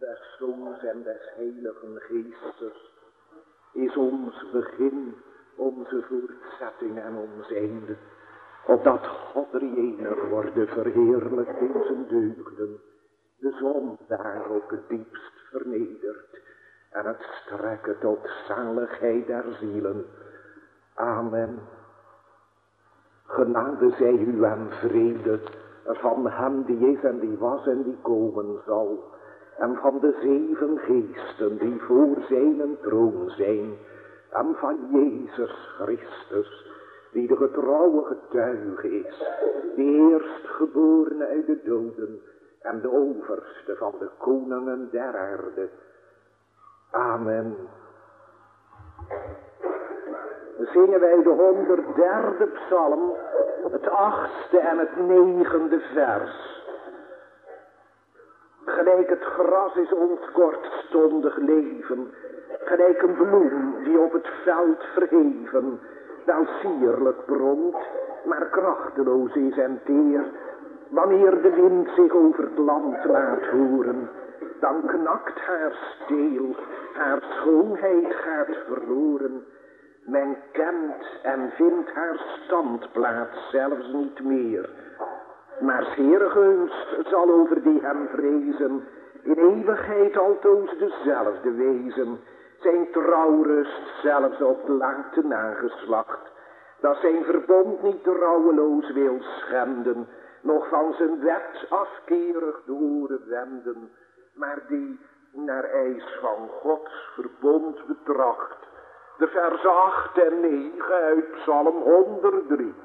des Zoons en des Heiligen Geestes is ons begin, onze voortzetting en ons einde, opdat God drie-enig worden verheerlijkt in zijn deugden, de zondaar ook het diepst vernedert en het strekken tot zaligheid der zielen. Amen. Genade zij u en vrede van hem die is en die was en die komen zal, en van de 7 geesten die voor zijn troon zijn, en van Jezus Christus, die de getrouwe getuige is, de eerstgeborene uit de doden en de overste van de koningen der aarde. Amen. Zingen wij de 103e psalm, het 8e en het 9e vers. Gelijk het gras is ons kortstondig leven, gelijk een bloem die op het veld verheven, wel sierlijk bromt, maar krachteloos is en teer. Wanneer de wind zich over het land laat horen, dan knakt haar steel, haar schoonheid gaat verloren. Men kent en vindt haar standplaats zelfs niet meer. Maar zeer gunst zal over die hem vrezen, in eeuwigheid altoos dezelfde wezen. Zijn trouwrust zelfs op late nageslacht, dat zijn verbond niet rouweloos wil schenden, nog van zijn wet afkerig de oren wenden, maar die naar eis van Gods verbond betracht. De vers 8 en 9 uit Psalm 103.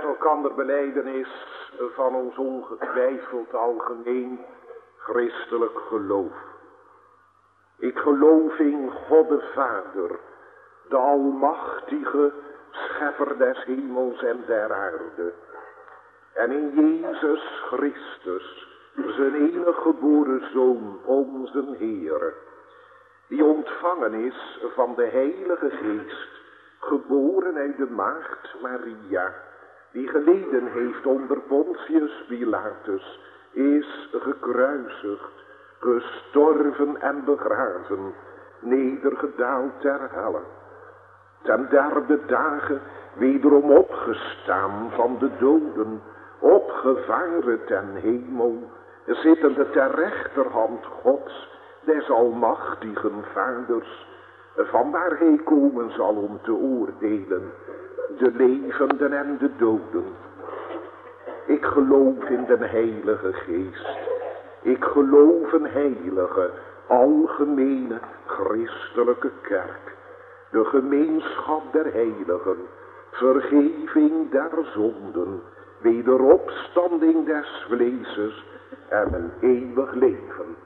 elkander belijdenis van ons ongetwijfeld algemeen christelijk geloof. Ik geloof in God de Vader, de almachtige schepper des hemels en der aarde. En in Jezus Christus, zijn enige geboren Zoon, onze Heere, die ontvangen is van de Heilige Geest, geboren uit de maagd Maria, die geleden heeft onder Pontius Pilatus, is gekruisigd, gestorven en begraven, nedergedaald ter helle. Ten derde dagen wederom opgestaan van de doden, opgevaren ten hemel, zittende ter rechterhand Gods, des almachtigen Vaders, vanwaar hij komen zal om te oordelen, de levenden en de doden. Ik geloof in de Heilige Geest. Ik geloof een heilige, algemene, christelijke kerk, de gemeenschap der heiligen, vergeving der zonden, wederopstanding des vleeses en een eeuwig leven.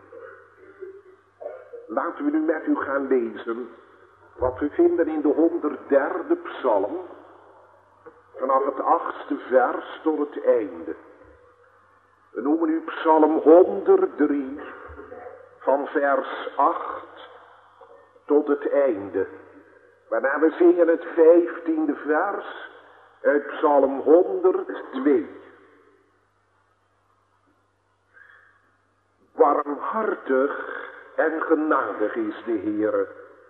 Laten we nu met u gaan lezen wat we vinden in de 103e psalm, vanaf het 8e vers tot het einde. We noemen u psalm 103, van vers 8 tot het einde. Waarna we zingen het 15e vers uit psalm 102. Barmhartig en genadig is de Heere,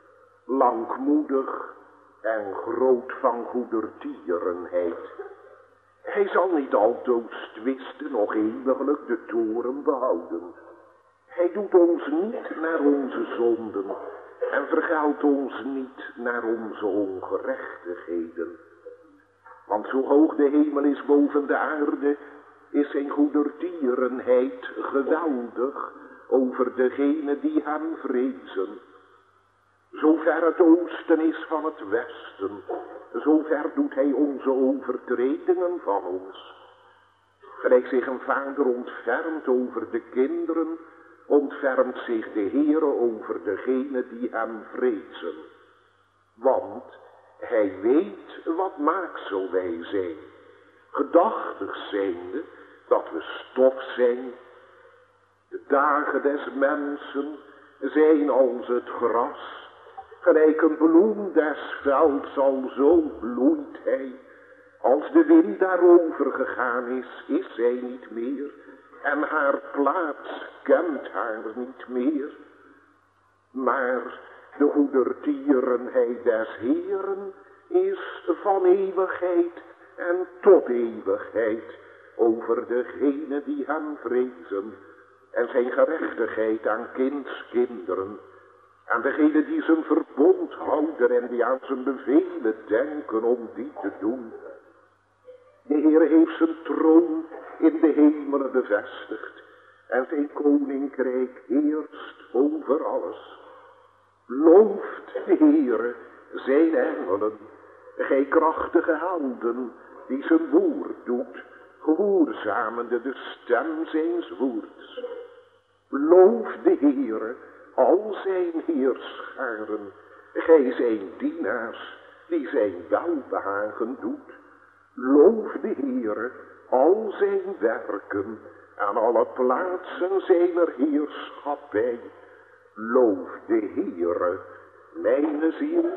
langmoedig en groot van goedertierenheid. Hij zal niet altoos twisten, nog eeuwiglijk de toren behouden. Hij doet ons niet naar onze zonden en vergeldt ons niet naar onze ongerechtigheden. Want zo hoog de hemel is boven de aarde, is zijn goedertierenheid geweldig over degenen die hem vrezen. Zo ver het oosten is van het westen, zo ver doet hij onze overtredingen van ons. Gelijk zich een vader ontfermt over de kinderen, ontfermt zich de Heere over degenen die hem vrezen. Want hij weet wat maaksel wij zijn, gedachtig zijnde dat we stof zijn. De dagen des mensen zijn als het gras, gelijk een bloem des velds alzo bloeit hij. Als de wind daarover gegaan is zij niet meer, en haar plaats kent haar niet meer. Maar de goedertierenheid des Heeren is van eeuwigheid en tot eeuwigheid over degenen die hem vrezen, en zijn gerechtigheid aan kindskinderen, aan degenen die zijn verbond houden en die aan zijn bevelen denken om die te doen. De Heer heeft zijn troon in de hemelen bevestigd en zijn koninkrijk heerst over alles. Looft de Heere zijn engelen, gij krachtige helden die zijn woord doet, gehoorzamende de stem zijns woords. Loof de Heere al zijn heerscharen, gij zijn dienaars die zijn welbehagen doet. Loof de Heere al zijn werken aan alle plaatsen zijner heerschappij. Loof de Heere, mijn ziel.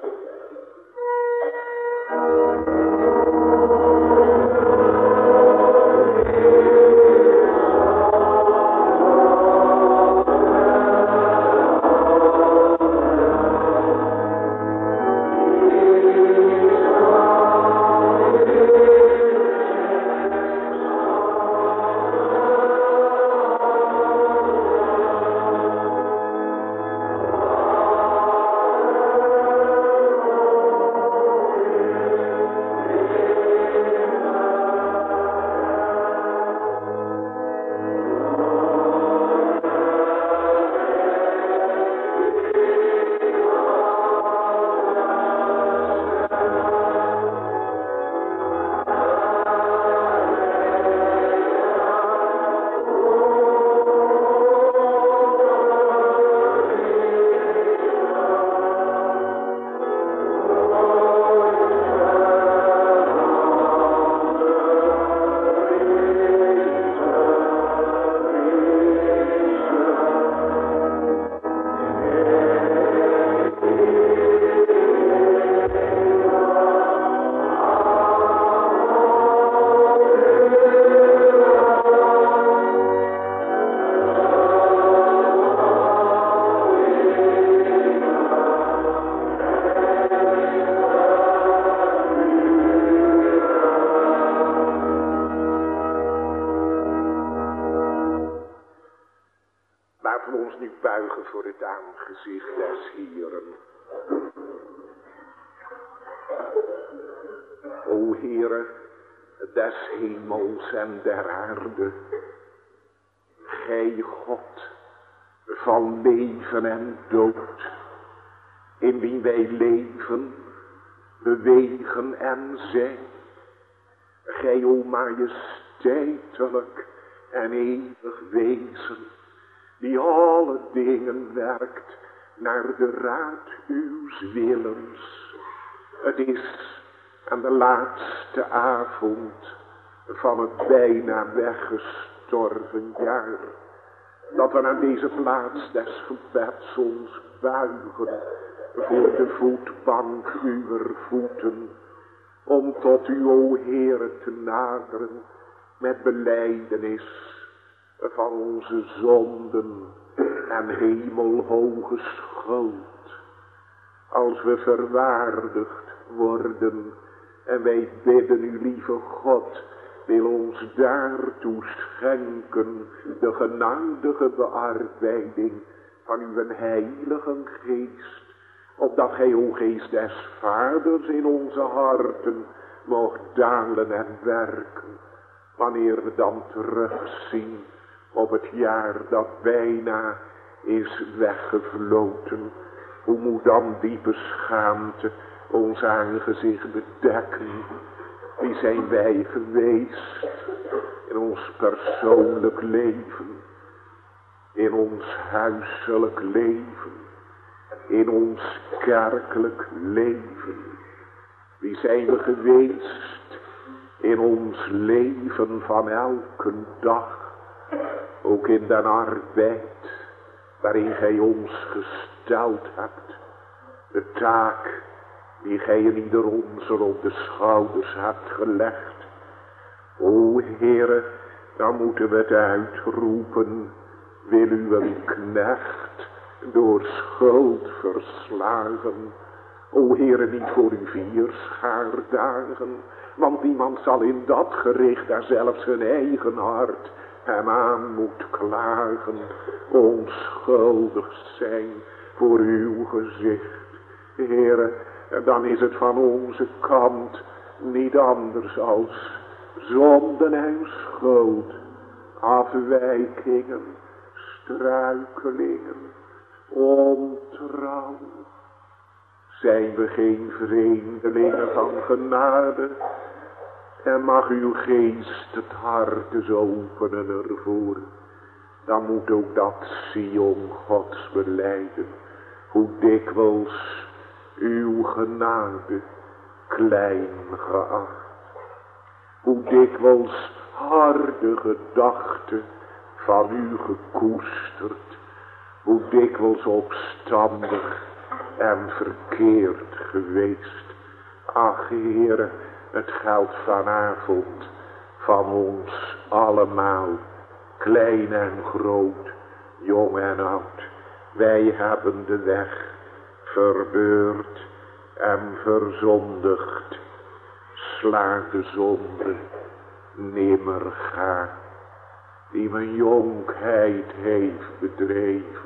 aangezicht des Heeren. O Heere, des hemels en der aarde, Gij God van leven en dood, in wie wij leven, bewegen en zijn. Gij, o majesteitelijk en eeuwig wezen, die alle dingen werkt naar de raad uws willens. Het is aan de laatste avond van het bijna weggestorven jaar, dat we aan deze plaats des gebeds ons buigen voor de voetbank uwer voeten, om tot u, o Heere, te naderen met belijdenis van onze zonden en hemelhoge schuld. Als we verwaardigd worden, en wij bidden u, lieve God, wil ons daartoe schenken de genadige bearbeiding van uw heilige geest, opdat gij, o Geest des Vaders, in onze harten mocht dalen en werken, wanneer we dan terugzien op het jaar dat bijna is weggevloten. Hoe moet dan diepe schaamte ons aangezicht bedekken? Wie zijn wij geweest in ons persoonlijk leven, in ons huiselijk leven, in ons kerkelijk leven? Wie zijn we geweest in ons leven van elke dag, ook in den arbeid waarin gij ons gesteld hebt, de taak die gij in ieder onzer op de schouders hebt gelegd? O Heere, dan moeten we het uitroepen: wil u een knecht door schuld verslagen? O Heere, niet voor uw vierschaardagen, want niemand zal in dat gericht daar zelfs zijn eigen hart hem aan moet klagen, onschuldig zijn voor uw gezicht. Heere, dan is het van onze kant niet anders als zonden en schuld, afwijkingen, struikelingen, ontrouw. Zijn we geen vreemdelingen van genade? En mag uw geest het hart eens openen ervoor. Dan moet ook dat Sion Gods belijden, hoe dikwijls uw genade klein geacht. Hoe dikwijls harde gedachten van u gekoesterd. Hoe dikwijls opstandig en verkeerd geweest. Ach Heere, het geldt vanavond van ons allemaal, klein en groot, jong en oud. Wij hebben de weg verbeurd en verzondigd. Sla de zonde nimmer ga, die mijn jonkheid heeft bedreven.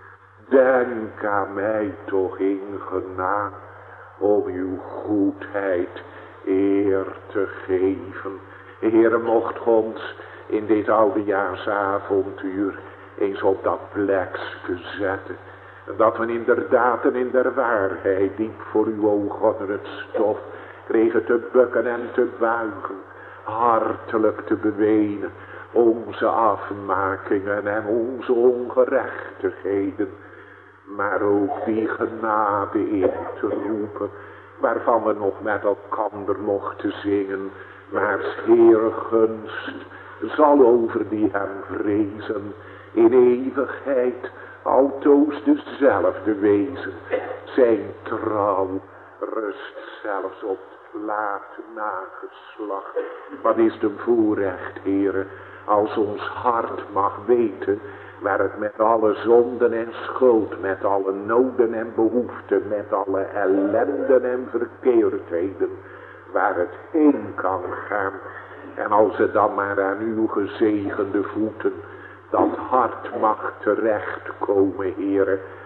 Denk aan mij toch in genade, om uw goedheid eer te geven. Heere, mocht ons in dit oudejaarsavontuur eens op dat plekje zetten, dat we inderdaad en in der waarheid diep voor uw oog onder het stof kregen te bukken en te buigen, hartelijk te bewenen onze afmakingen en onze ongerechtigheden, maar ook die genade in te roepen, waarvan we nog met elkander mochten zingen. Maar Heere gunst zal over die hem vrezen in eeuwigheid altoos dezelfde wezen. Zijn trouw rust zelfs op het late nageslacht. Wat is de voorrecht, Heere, als ons hart mag weten waar het met alle zonden en schuld, met alle noden en behoeften, met alle ellenden en verkeerdheden, waar het heen kan gaan. En als het dan maar aan uw gezegende voeten dat hart mag terechtkomen, Heere,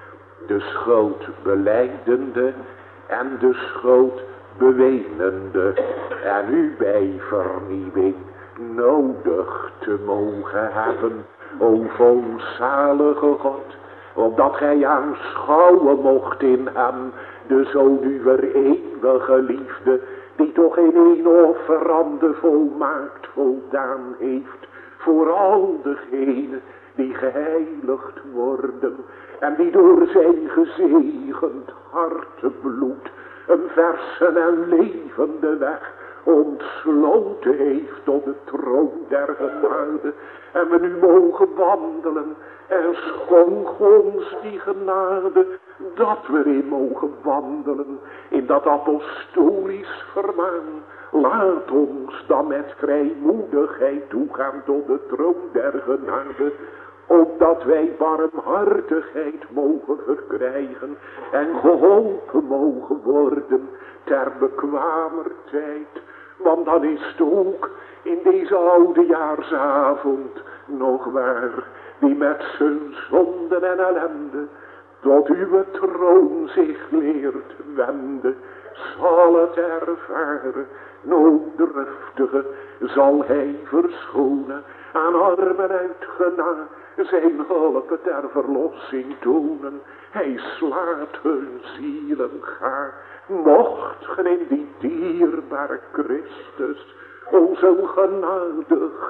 de schuld belijdende en de schuld bewenende, en u bij vernieuwing nodig te mogen hebben, o volzalige God, opdat gij aanschouwen mocht in hem de Zoon uwer eeuwige liefde, die toch in een offerande volmaakt voldaan heeft voor al degenen die geheiligd worden en die door zijn gezegend hartebloed een verse en levende weg ontsloten heeft tot de troon der genade. En we nu mogen wandelen en schonk ons die genade dat we erin mogen wandelen in dat apostolisch vermaan. Laat ons dan met vrijmoedigheid toegaan tot de troon der genade, opdat wij barmhartigheid mogen verkrijgen en geholpen mogen worden ter bekwamer tijd. Want dan is het ook in deze oudejaarsavond nog waar, die met zijn zonden en ellende tot uw troon zich leert wenden, zal het ervaren, nooddruftige zal hij verschonen, aan armen uit genade zijn hulp ter verlossing tonen. Hij slaat hun zielen gaar, mocht gen in die dierbare Christus onze genadig,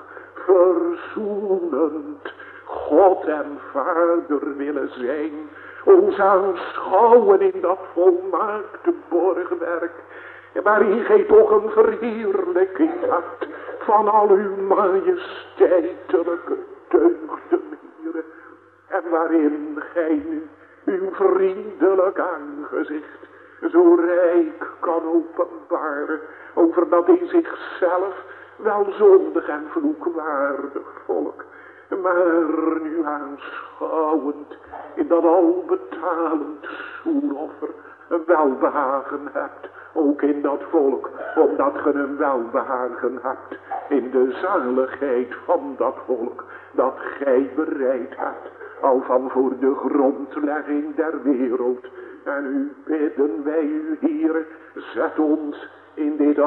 verzoenend God en Vader willen zijn, ons aanschouwen in dat volmaakte borgwerk, waarin gij toch een verheerlijking hebt van al uw majesteitelijke deugden, Heere, en waarin gij nu uw vriendelijk aangezicht zo rijk kan openbaren over dat in zichzelf wel zondig en vloekwaardig volk, maar nu aanschouwend in dat albetalend zoenoffer een welbehagen hebt, ook in dat volk, omdat ge een welbehagen hebt in de zaligheid van dat volk, dat gij bereid hebt, al van voor de grondlegging der wereld. En u bidden wij u, Heere, zet ons in dit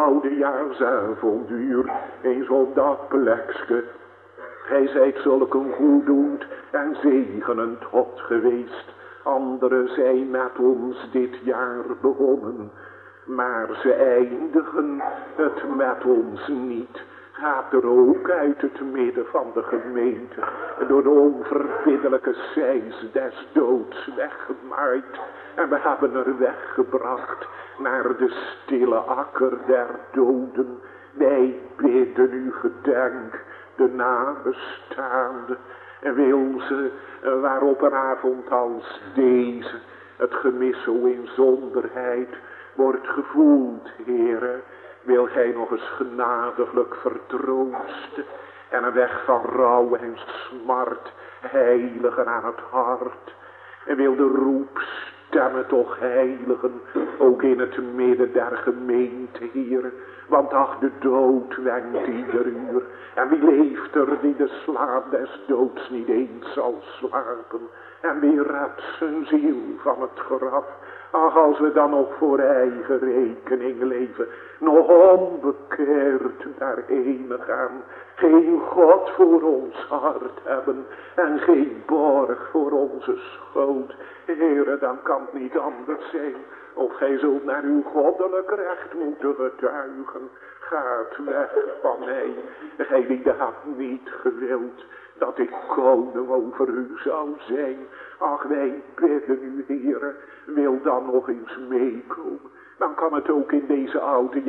oudejaarsavonduur eens op dat plekske. Gij zijt zulk een goeddoend en zegenend God geweest. Anderen zijn met ons dit jaar begonnen, maar ze eindigen het met ons niet. Gaat er ook uit het midden van de gemeente door de onverbiddelijke seis des doods weggemaaid. En we hebben er weggebracht naar de stille akker der doden. Wij bidden u gedenk de nabestaanden. En wil ze, waar op een avond als deze het gemis zo in zonderheid wordt gevoeld, Heere, wil gij nog eens genadiglijk vertroosten en een weg van rouw en smart heiligen aan het hart. En wil de roepstemmen toch heiligen, ook in het midden der gemeente, Heere. Want ach, de dood wenkt ieder uur. En wie leeft er die de slaap des doods niet eens zal slapen? En wie redt zijn ziel van het graf? Ach, als we dan nog voor eigen rekening leven, nog onbekeerd daarheen gaan, geen God voor ons hart hebben en geen borg voor onze schoot. Heere, dan kan het niet anders zijn, of gij zult naar uw goddelijk recht moeten getuigen. Gaat weg van mij, gij die dat niet gewild, dat ik koning over u zou zijn. Ach, wij bidden u, Heere, wil dan nog eens meekomen. Dan kan het ook in deze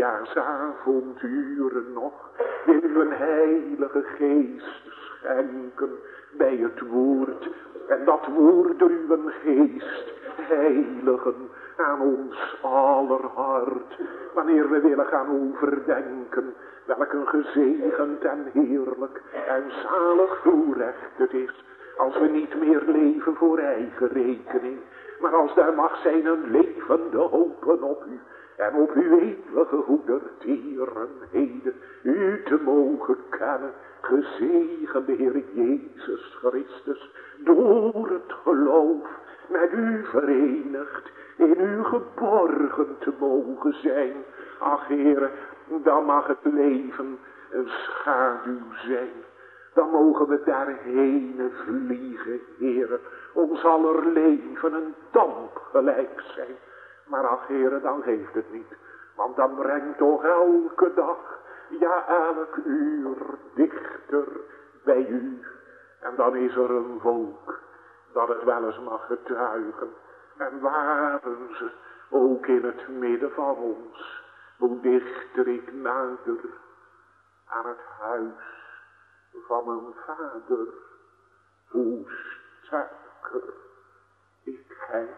oudejaarsavonduren nog. Wil u een heilige geest schenken bij het woord. En dat woord door uw geest heiligen aan ons aller hart. Wanneer we willen gaan overdenken welk een gezegend en heerlijk en zalig voorrecht het is, als we niet meer leven voor eigen rekening, maar als daar mag zijn een levende hopen op u en op uw eeuwige goedertierenheden, u te mogen kennen, gezegende Heer Jezus Christus, door het geloof met u verenigd, in u geborgen te mogen zijn. Ach, Heere, dan mag het leven een schaduw zijn. Dan mogen we daarheen vliegen, Heere. Ons aller leven een damp gelijk zijn. Maar ach, Heere, dan geeft het niet. Want dan brengt toch elke dag, ja elk uur dichter bij u. En dan is er een volk dat het wel eens mag getuigen. En waren ze ook in het midden van ons. Hoe dichter ik nader aan het huis van mijn vader. Hoe sterker ik heb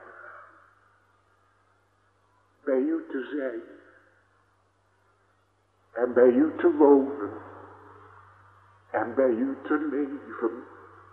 bij u te zijn. En bij u te wonen. En bij u te leven.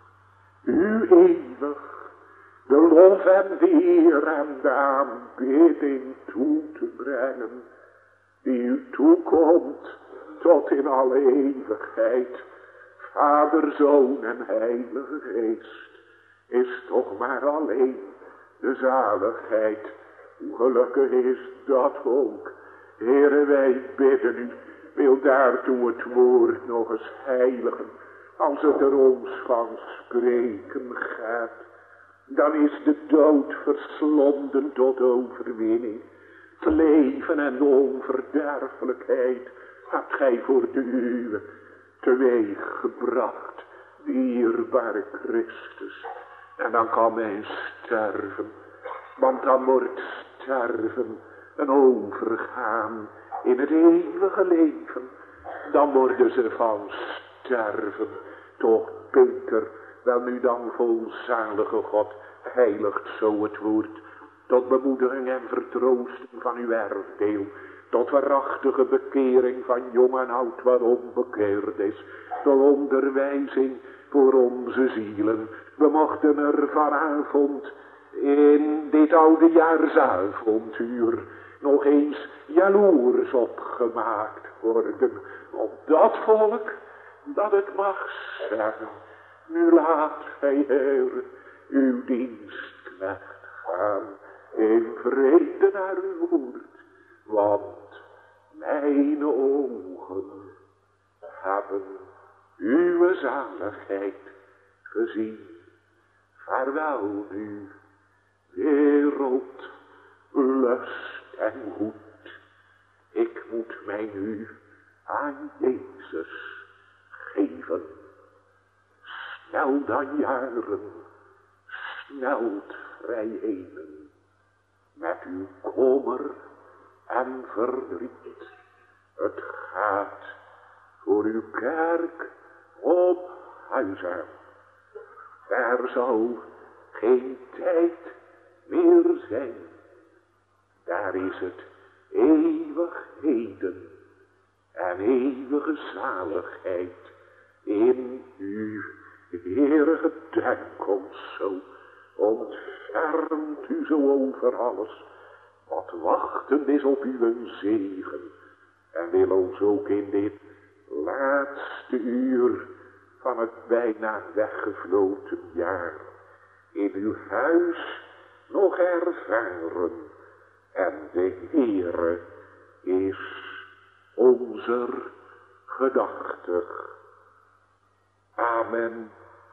U eeuwig de lof en de eer en de aanbidding toe te brengen. Die u toekomt tot in alle eeuwigheid. Vader, Zoon en Heilige Geest is toch maar alleen de zaligheid. Hoe gelukkig is dat ook. Heere, wij bidden u, wil daartoe het woord nog eens heiligen. Als het er ons van spreken gaat, dan is de dood verslonden tot overwinning. Het leven en de onverderfelijkheid hebt gij voor de uwe teweeg gebracht, dierbare Christus. En dan kan men sterven, want dan wordt sterven een overgaan in het eeuwige leven. Dan worden ze van sterven toch beter. Wel nu dan, volzalige God, heiligt zo het woord, tot bemoediging en vertroosting van uw erfdeel, tot waarachtige bekering van jong en oud wat onbekeerd is, tot onderwijzing voor onze zielen. We mochten er vanavond in dit oudejaarsavontuur nog eens jaloers op gemaakt worden op dat volk dat het mag zeggen: nu laat gij, Heer, uw dienstknecht gaan in vrede naar uw woord, want mijn ogen hebben uw zaligheid gezien. Vaarwel nu, wereld, lust en goed. Ik moet mij nu aan Jezus geven. Snel dan jaren, snelt vrij henen, met uw kommer en verdriet. Het gaat voor uw kerk op huis aan. Er zal geen tijd meer zijn. Daar is het eeuwig heden en eeuwige zaligheid in u. Heere, gedenk ons zo, ontfermt u zo over alles wat wachten is op uw zegen. En wil ons ook in dit laatste uur van het bijna weggevloten jaar in uw huis nog ervaren. En de Heere is onze gedachtig. Amen.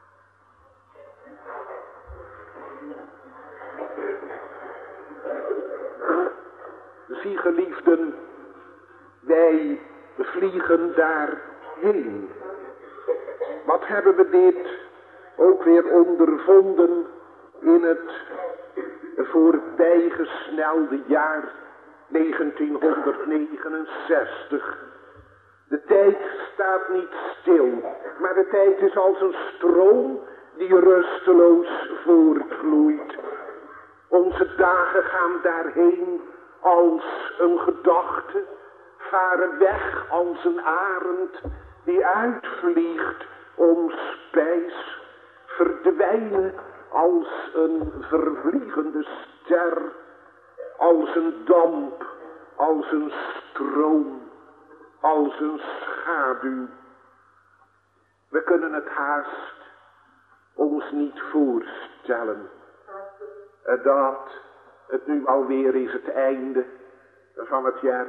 Zie, geliefden, wij vliegen daarheen. Wat hebben we dit ook weer ondervonden in het voorbijgesnelde jaar 1969. De tijd staat niet stil, maar de tijd is als een stroom die rusteloos voortvloeit. Onze dagen gaan daarheen als een gedachte, varen weg als een arend die uitvliegt om spijs, verdwijnen als een vervliegende ster, als een damp, als een stroom, als een schaduw. We kunnen het haast ons niet voorstellen. dat het nu alweer is het einde van het jaar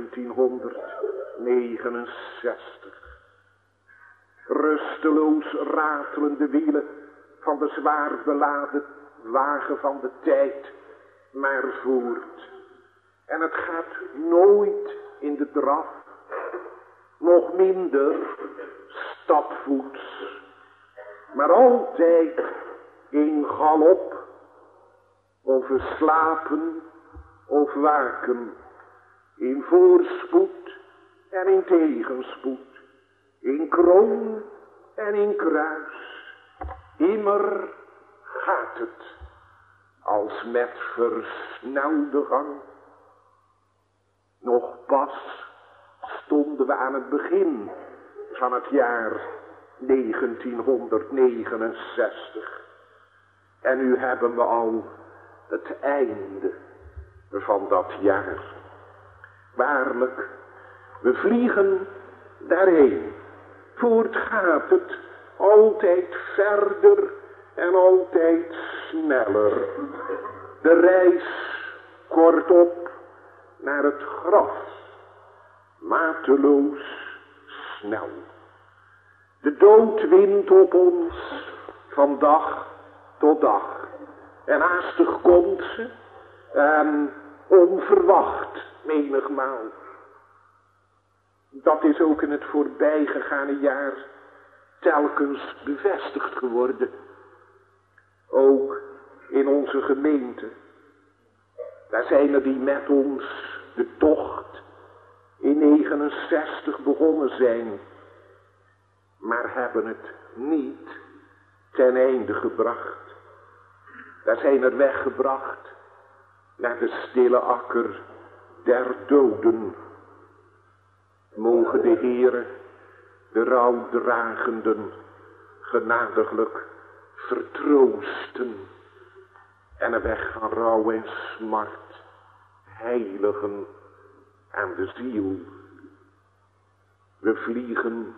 1969. Rusteloos ratelen de wielen van de zwaar beladen wagen van de tijd maar voort. En het gaat nooit in de draf, nog minder stapvoets, maar altijd in galop, of slapen of waken, in voorspoed en in tegenspoed, in kroon en in kruis. Immer gaat het als met versnelde gang. Nog pas stonden we aan het begin van het jaar 1969. En nu hebben we al het einde van dat jaar. Waarlijk, we vliegen daarheen. Voort gaat het altijd verder en altijd sneller. De reis kortop naar het graf, mateloos snel. De dood wint op ons van dag tot dag. En haastig komt ze, en onverwacht menigmaal. Dat is ook in het voorbijgegane jaar telkens bevestigd geworden. Ook in onze gemeente. Daar zijn er die met ons de tocht in 69 begonnen zijn, maar hebben het niet ten einde gebracht. Daar zijn er weggebracht naar de stille akker der doden. Mogen de Heere de rouwdragenden genadiglijk vertroosten en een weg van rouw en smart heiligen aan de ziel. We vliegen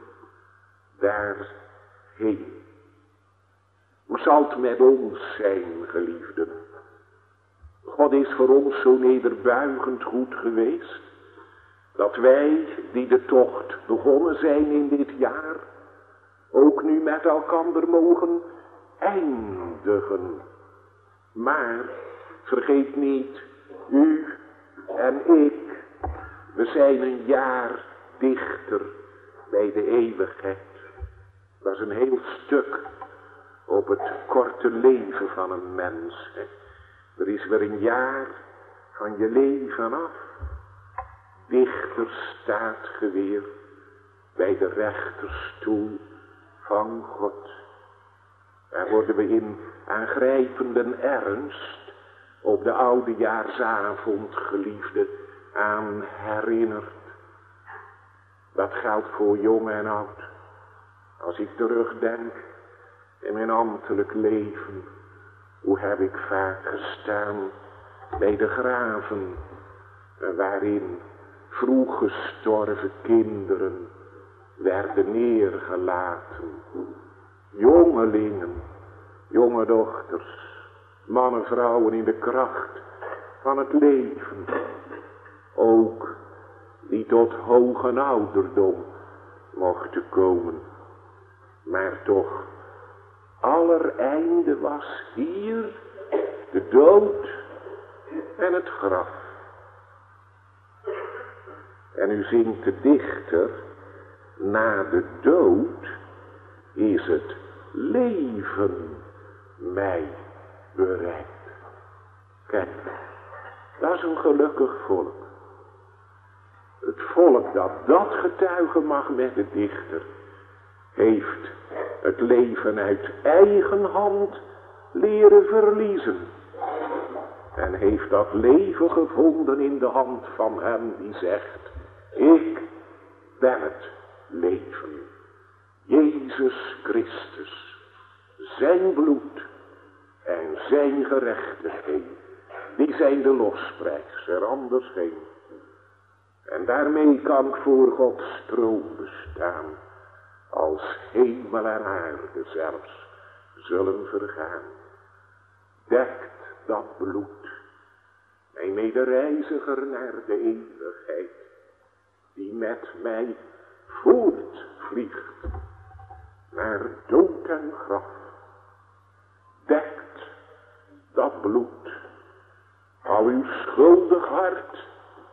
daarheen. Maar zal het met ons zijn, geliefden? God is voor ons zo nederbuigend goed geweest, dat wij, die de tocht begonnen zijn in dit jaar, ook nu met elkander mogen eindigen. Maar vergeet niet, u en ik, we zijn een jaar dichter bij de eeuwigheid. Dat is een heel stuk op het korte leven van een mens. Hè. Er is weer een jaar van je leven af. Dichter staat ge weer bij de rechterstoel van God. Daar worden we in aangrijpende ernst op de oudejaarsavond, geliefde, aan herinnerd. Dat geldt voor jong en oud. Als ik terugdenk in mijn ambtelijk leven, hoe heb ik vaak gestaan bij de graven, waarin vroeg gestorven kinderen werden neergelaten. Jongelingen, jonge dochters, mannen, vrouwen in de kracht van het leven. Ook die tot hoge ouderdom mochten komen. Maar toch, allereinde was hier de dood en het graf. En u zingt de dichter, na de dood is het leven mij bereikt. Kijk, dat is een gelukkig volk. Het volk dat getuigen mag met de dichter, heeft het leven uit eigen hand leren verliezen. En heeft dat leven gevonden in de hand van hem die zegt, ik ben het leven. Jezus Christus, zijn bloed en zijn gerechtigheid, die zijn de losprijs, er anders geen. En daarmee kan ik voor Gods troon bestaan, als hemel en aarde zelfs zullen vergaan. Dekt dat bloed, mijn medereiziger naar de eeuwigheid, die met mij voortvliegt naar dood en graf. Dekt dat bloed al uw schuldig hart,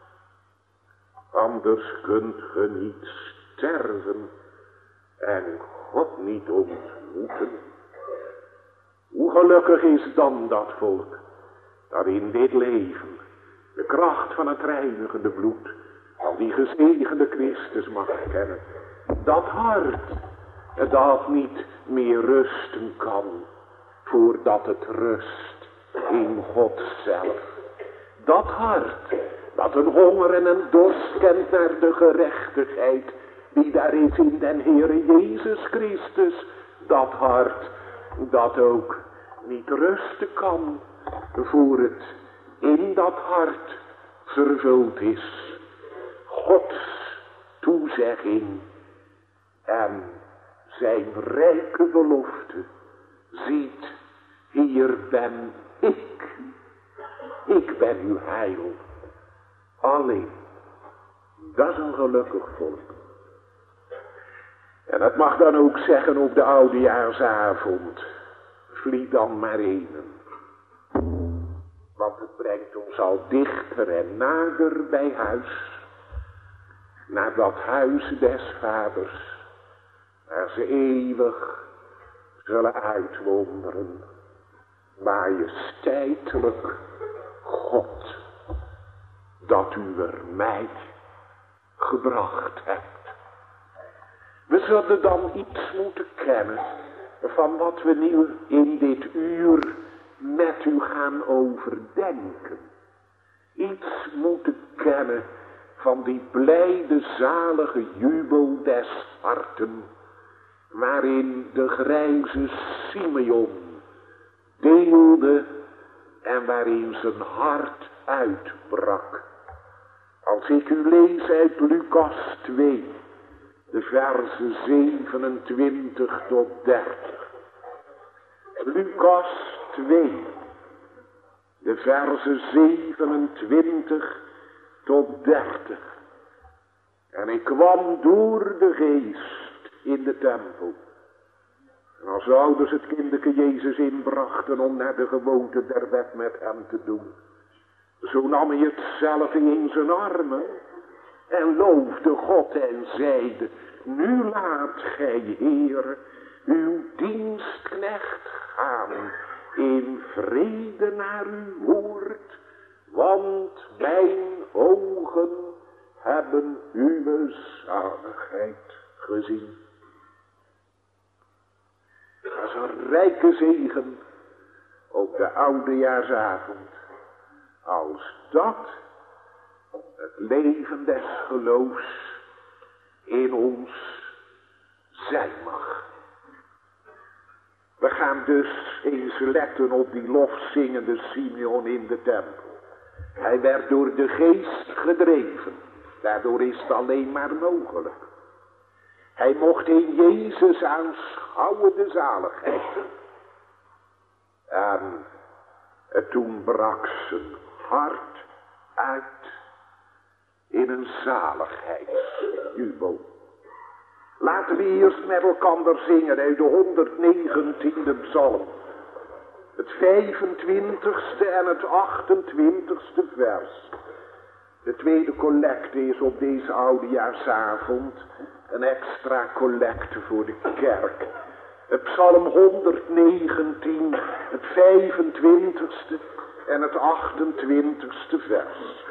anders kunt ge niet sterven en God niet ontmoeten. Hoe gelukkig is dan dat volk, dat in dit leven de kracht van het reinigende bloed van die gezegende Christus mag kennen. Dat hart, dat niet meer rusten kan, voordat het rust in God zelf. Dat hart, dat een honger en een dorst kent naar de gerechtigheid, die daar is in den Heere Jezus Christus. Dat hart, dat ook niet rusten kan, voor het in dat hart vervuld is Gods toezegging en zijn rijke belofte. Ziet, hier ben ik ben uw heil. Alleen, dat is een gelukkig volk. En dat mag dan ook zeggen op de oudejaarsavond, vlieg dan maar heen. Want het brengt ons al dichter en nader bij huis, naar dat huis des vaders, waar ze eeuwig zullen uitwonderen, majesteitelijk God, dat u er mij gebracht hebt. We zullen dan iets moeten kennen van wat we nu in dit uur met u gaan overdenken. Iets moeten kennen van die blijde zalige jubel des harten, waarin de grijze Simeon deelde en waarin zijn hart uitbrak. Als ik u lees uit Lucas 2, de versen 27 tot 30. Lucas 2, de versen 27 tot 30. En ik kwam door de geest in de tempel. En als de ouders het kinderke Jezus inbrachten om naar de gewoonte der wet met hem te doen, zo nam hij het zelf in zijn armen en loofde God en zeide, nu laat gij, Heer, uw dienstknecht gaan in vrede naar uw woord, want mijn ogen hebben uw zaligheid gezien. Dat is een rijke zegen op de oudejaarsavond, als dat het leven des geloofs in ons zijn mag. We gaan dus eens letten op die lofzingende Simeon in de tempel. Hij werd door de geest gedreven. Daardoor is het alleen maar mogelijk. Hij mocht in Jezus aanschouwen de zaligheid. En toen brak zijn hart uit in een zaligheidsjubel. Laten we eerst met elkaar zingen uit de 119e psalm. Het 25ste en het 28ste vers. De tweede collecte is op deze oudejaarsavond een extra collecte voor de kerk. Het psalm 119, het 25ste en het 28ste vers.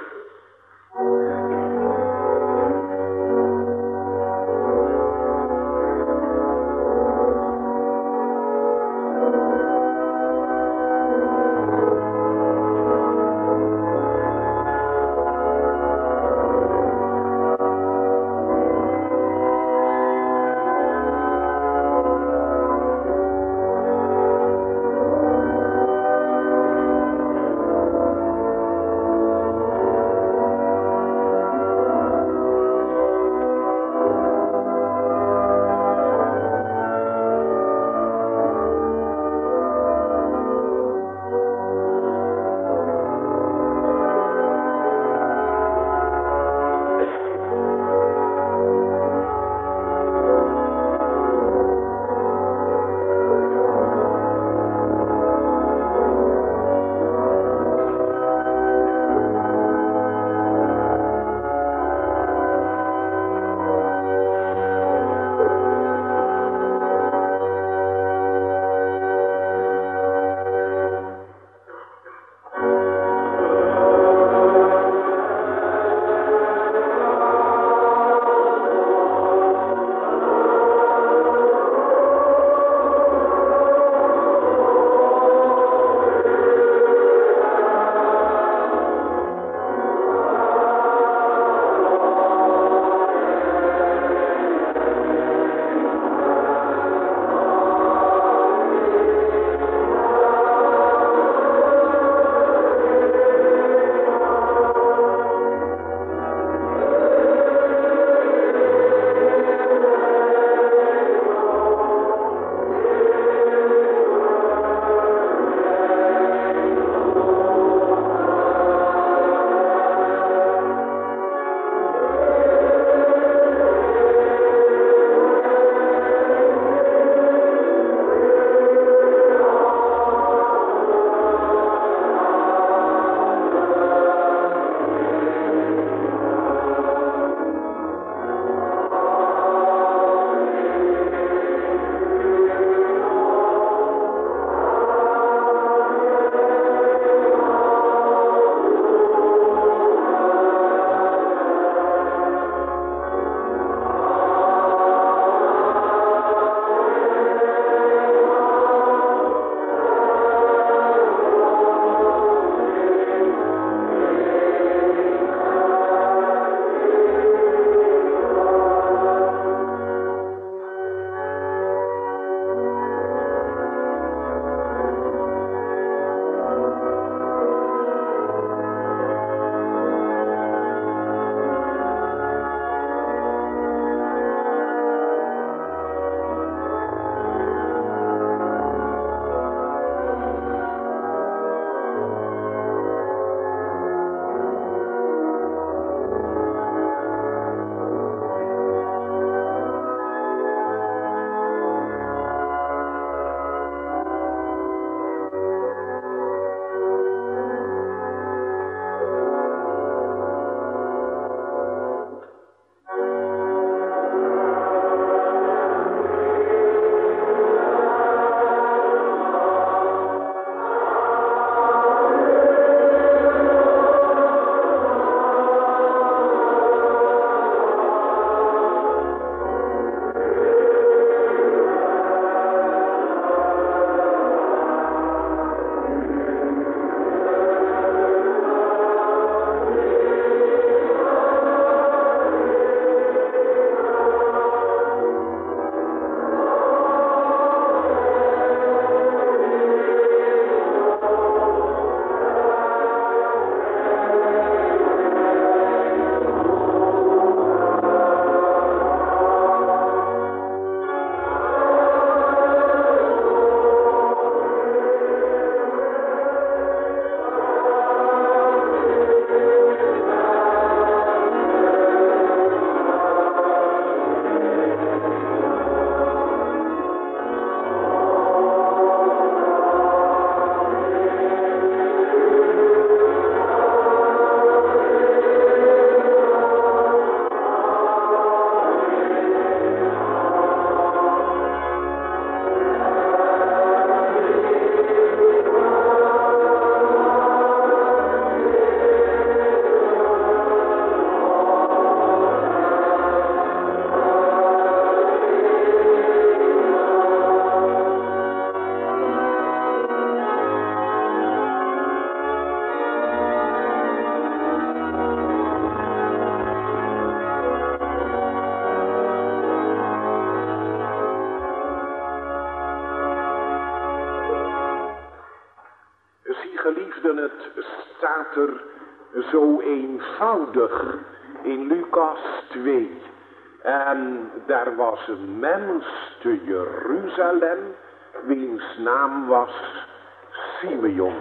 staat er zo eenvoudig in Lucas 2. En daar was een mens te Jeruzalem, wiens naam was Simeon.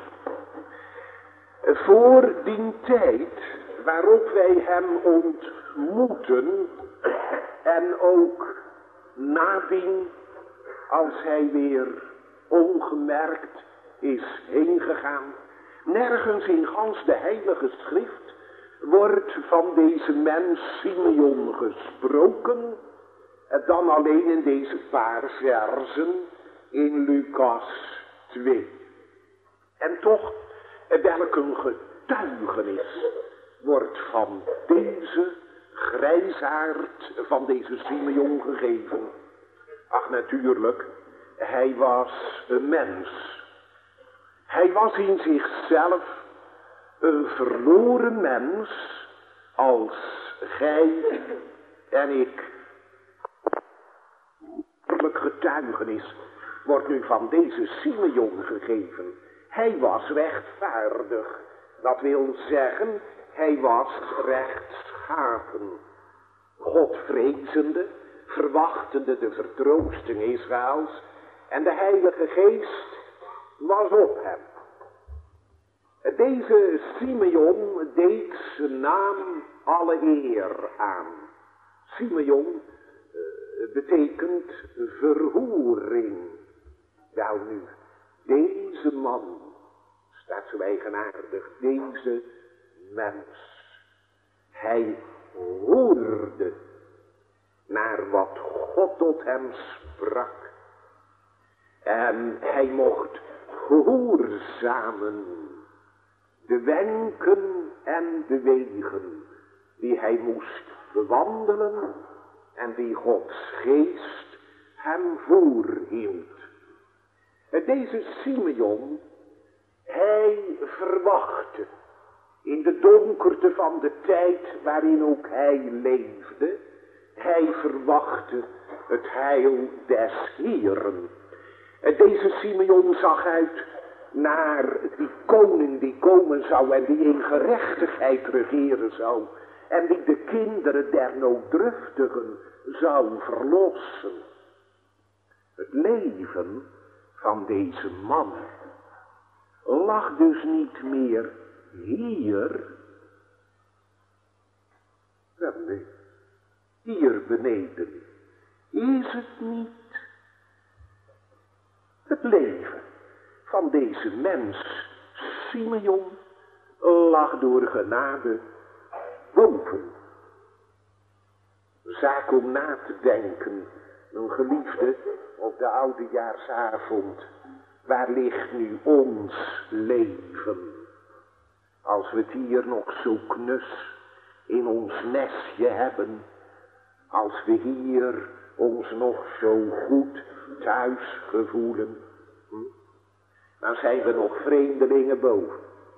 Voor die tijd waarop wij hem ontmoeten en ook nadien als hij weer ongemerkt is heengegaan. Nergens in gans de heilige schrift wordt van deze mens Simeon gesproken, dan alleen in deze paar versen in Lucas 2. En toch, welk een getuigenis wordt van deze grijsaard, van deze Simeon gegeven. Ach, natuurlijk, hij was een mens. Hij was in zichzelf een verloren mens als gij en ik. Het getuigenis wordt nu van deze Simeon gegeven. Hij was rechtvaardig. Dat wil zeggen, hij was rechtschapen. Godvrezende, verwachtende de vertroosting Israëls. En de Heilige Geest was op hem. Deze Simeon deed zijn naam alle eer aan. Simeon betekent verhoering. Wel nu, deze man, staat zo eigenaardig, deze mens. Hij hoorde naar wat God tot hem sprak. En hij mocht gehoorzamen de wenken en de wegen die hij moest bewandelen en die Gods geest hem voorhield. Deze Simeon, hij verwachtte in de donkerte van de tijd waarin ook hij leefde, hij verwachtte het heil des Heeren. Deze Simeon zag uit naar die koning die komen zou en die in gerechtigheid regeren zou en die de kinderen der nooddruftigen zou verlossen. Het leven van deze man lag dus niet meer hier, nee, hier beneden. Is het niet? Het leven van deze mens, Simeon, lag door genade boven. Zaak om na te denken, een geliefde, op de oudejaarsavond. Waar ligt nu ons leven? Als we het hier nog zo knus in ons nestje hebben. Als we hier ons nog zo goed thuis gevoelen. Dan zijn we nog vreemdelingen boven.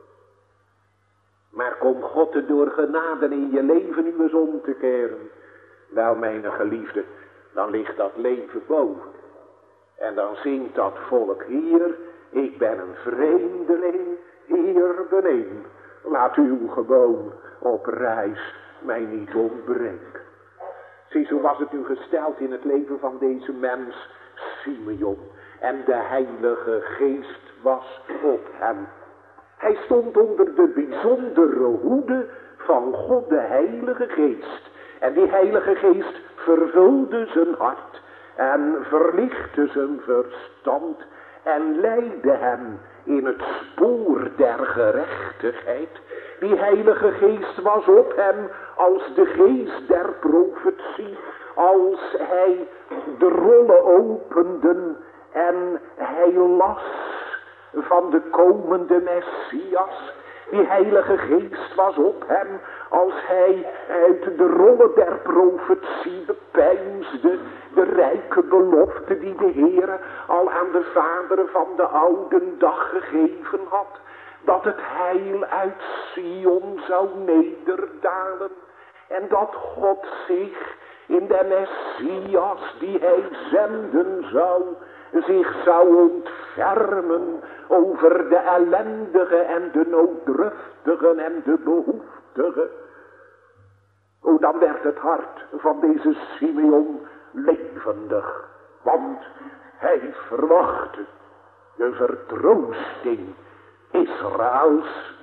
Maar kom God er door genade in je leven nu eens om te keren. Wel, mijn geliefde, dan ligt dat leven boven. En dan zingt dat volk hier, ik ben een vreemdeling hier beneden. Laat uw gewoon op reis mij niet ontbreken. Zie, zo was het u gesteld in het leven van deze mens, Simeon. En de Heilige Geest was op hem. Hij stond onder de bijzondere hoede van God de Heilige Geest. En die Heilige Geest vervulde zijn hart en verlichtte zijn verstand en leidde hem in het spoor der gerechtigheid. Die Heilige Geest was op hem als de geest der profetie, als hij de rollen opende en hij las van de komende Messias. Die Heilige Geest was op hem als hij uit de rollen der profetie bepeinsde de rijke belofte die de Heere al aan de vaderen van de oude dag gegeven had. Dat het heil uit Sion zou nederdalen en dat God zich in de Messias die hij zenden zou, zich zou ontvangen ontfermen over de ellendigen en de nooddruftigen en de behoeftigen. O, dan werd het hart van deze Simeon levendig, want hij verwachtte de vertroosting Israëls.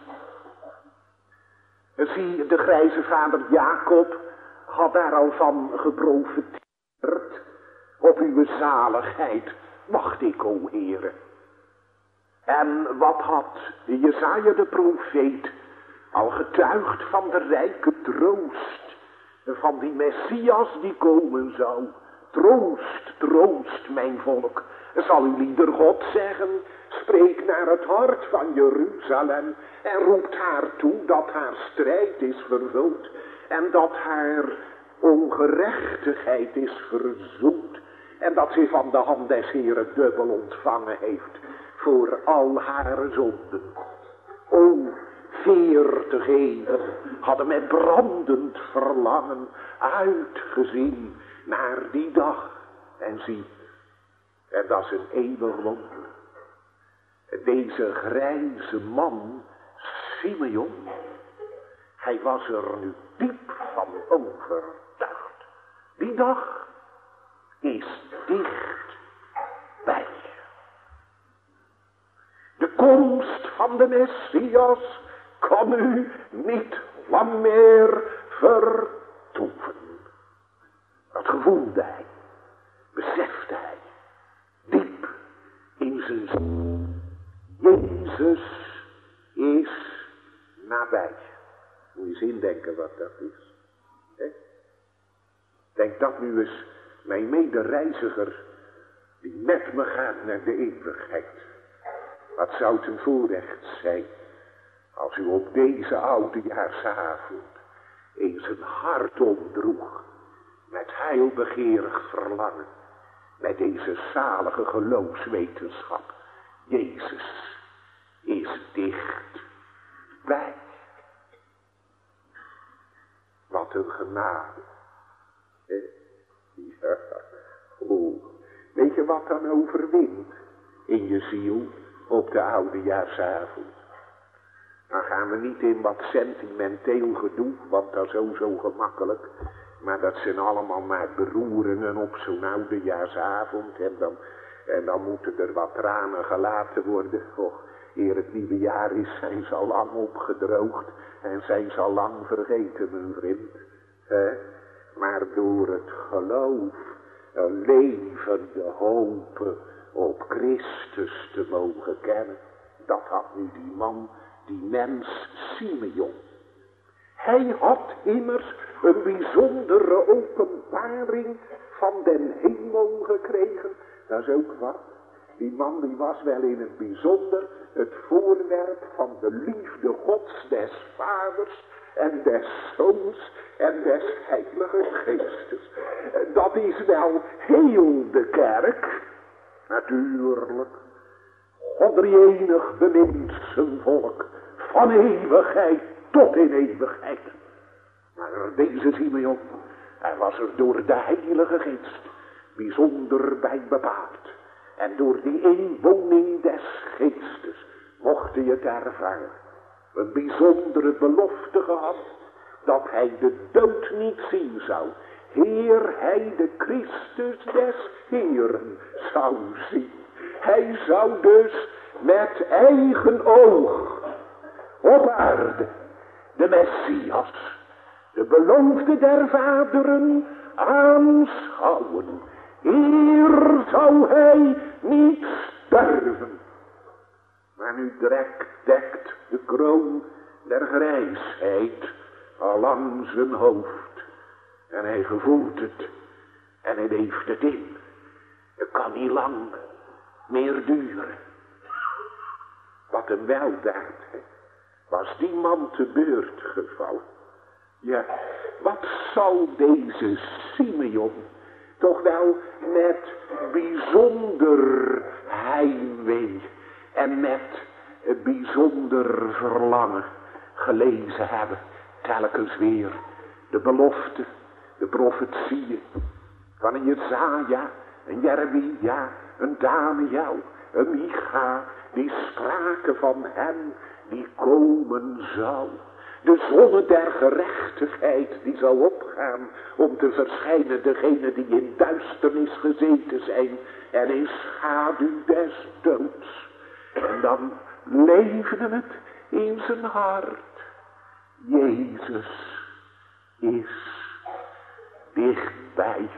Zie, de grijze vader Jacob had daar al van geprofeteerd. Op uw zaligheid wacht ik, o Heere. En wat had Jesaja de profeet al getuigd van de rijke troost van die Messias die komen zou. Troost, troost mijn volk, zal uw lieder God zeggen. Spreek naar het hart van Jeruzalem en roept haar toe dat haar strijd is vervuld en dat haar ongerechtigheid is verzoend en dat ze van de hand des Heeren dubbel ontvangen heeft voor al haar zonden. O, 40 eeuwen hadden met brandend verlangen uitgezien naar die dag. En zie, en dat is een eeuwig wonder. Deze grijze man, Simeon, hij was er nu diep van overtuigd. Die dag is dicht bij. De komst van de Messias kan u niet lang meer vertoeven. Dat gevoelde hij, besefte hij, diep in zijn ziel. Jezus is nabij. Moet je eens indenken wat dat is. He? Denk dat nu eens, mijn medereiziger, die met me gaat naar de eeuwigheid. Wat zou het een voorrecht zijn, als u op deze oudejaarsavond eens een hart omdroeg, met heilbegeerig verlangen, met deze zalige geloofswetenschap. Jezus is dicht bij. Wat een genade. Ja. Oh. Weet je wat dan overwint in je ziel op de oudejaarsavond? Dan gaan we niet in wat sentimenteel gedoe, want dat is zo gemakkelijk. Maar dat zijn allemaal maar beroeringen op zo'n oudejaarsavond. En dan moeten er wat tranen gelaten worden. Och, eer het nieuwe jaar is, zijn ze al lang opgedroogd. En zijn ze al lang vergeten, mijn vriend. Maar door het geloof een levende hoop op Christus te mogen kennen. Dat had nu die man, die mens Simeon. Hij had immers een bijzondere openbaring van den hemel gekregen. Dat is ook wat. Die man die was wel in het bijzonder het voorwerp van de liefde Gods des Vaders en des Zoons en des Heilige Geestes. Dat is wel heel de kerk, natuurlijk. God drie-enig bemint zijn volk van eeuwigheid tot in eeuwigheid. Maar deze Simeon, hij was er door de Heilige Geest bijzonder bij bepaald. En door die inwoning des Geestes mocht hij het ervaren. Een bijzondere belofte gehad dat hij de dood niet zien zou. Heer, hij de Christus des Heeren zou zien. Hij zou dus met eigen oog op aarde de Messias, de beloofde der vaderen, aanschouwen. Eer zou hij niet sterven. Maar nu dekt de kroon der grijsheid al lang zijn hoofd. En hij gevoelt het en hij leeft het in. Het kan niet lang meer duren. Wat een weldaad, hè? Was die man te beurt gevallen. Ja, wat zal deze Simeon toch wel met bijzonder heimwee en met bijzonder verlangen gelezen hebben. Telkens weer de belofte, de profetieën van een Jesaja, een Jeremia, een Daniel Micha, die spraken van hem die komen zou. De zonne der gerechtigheid die zal opgaan om te verschijnen degenen die in duisternis gezeten zijn en in schaduw des doods. En dan leefde het in zijn hart. Jezus is dichtbij.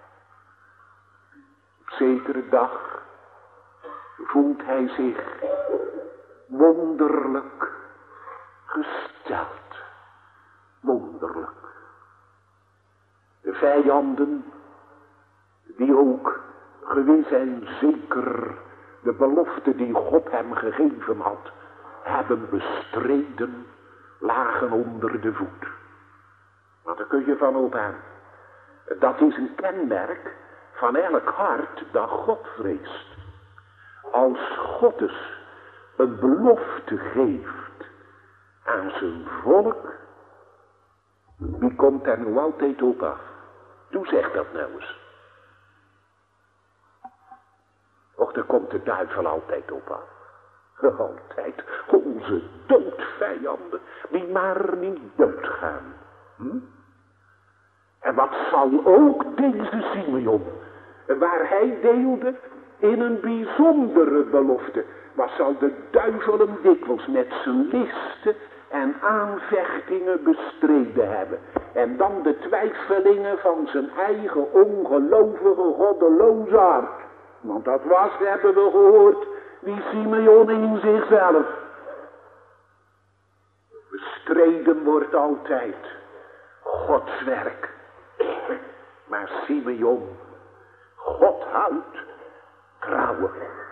Op zekere dag voelt hij zich wonderlijk gesteld. Wonderlijk. De vijanden, die ook gewis en zeker de belofte die God hem gegeven had, hebben bestreden, lagen onder de voet. Maar daar kun je van op aan. Dat is een kenmerk van elk hart dat God vreest. Als God eens een belofte geeft aan zijn volk, wie komt daar nu altijd op af? Doe zeg dat nou eens. Och, daar komt de duivel altijd op af. Altijd. Onze doodvijanden, die maar niet doodgaan. En wat zal ook deze Simeon, waar hij deelde in een bijzondere belofte, wat zal de duivel hem dikwijls met zijn listen en aanvechtingen bestreden hebben. En dan de twijfelingen van zijn eigen ongelovige, goddeloze hart. Want dat was, hebben we gehoord, die Simeon in zichzelf. Bestreden wordt altijd Gods werk. Maar Simeon, God houdt trouwen.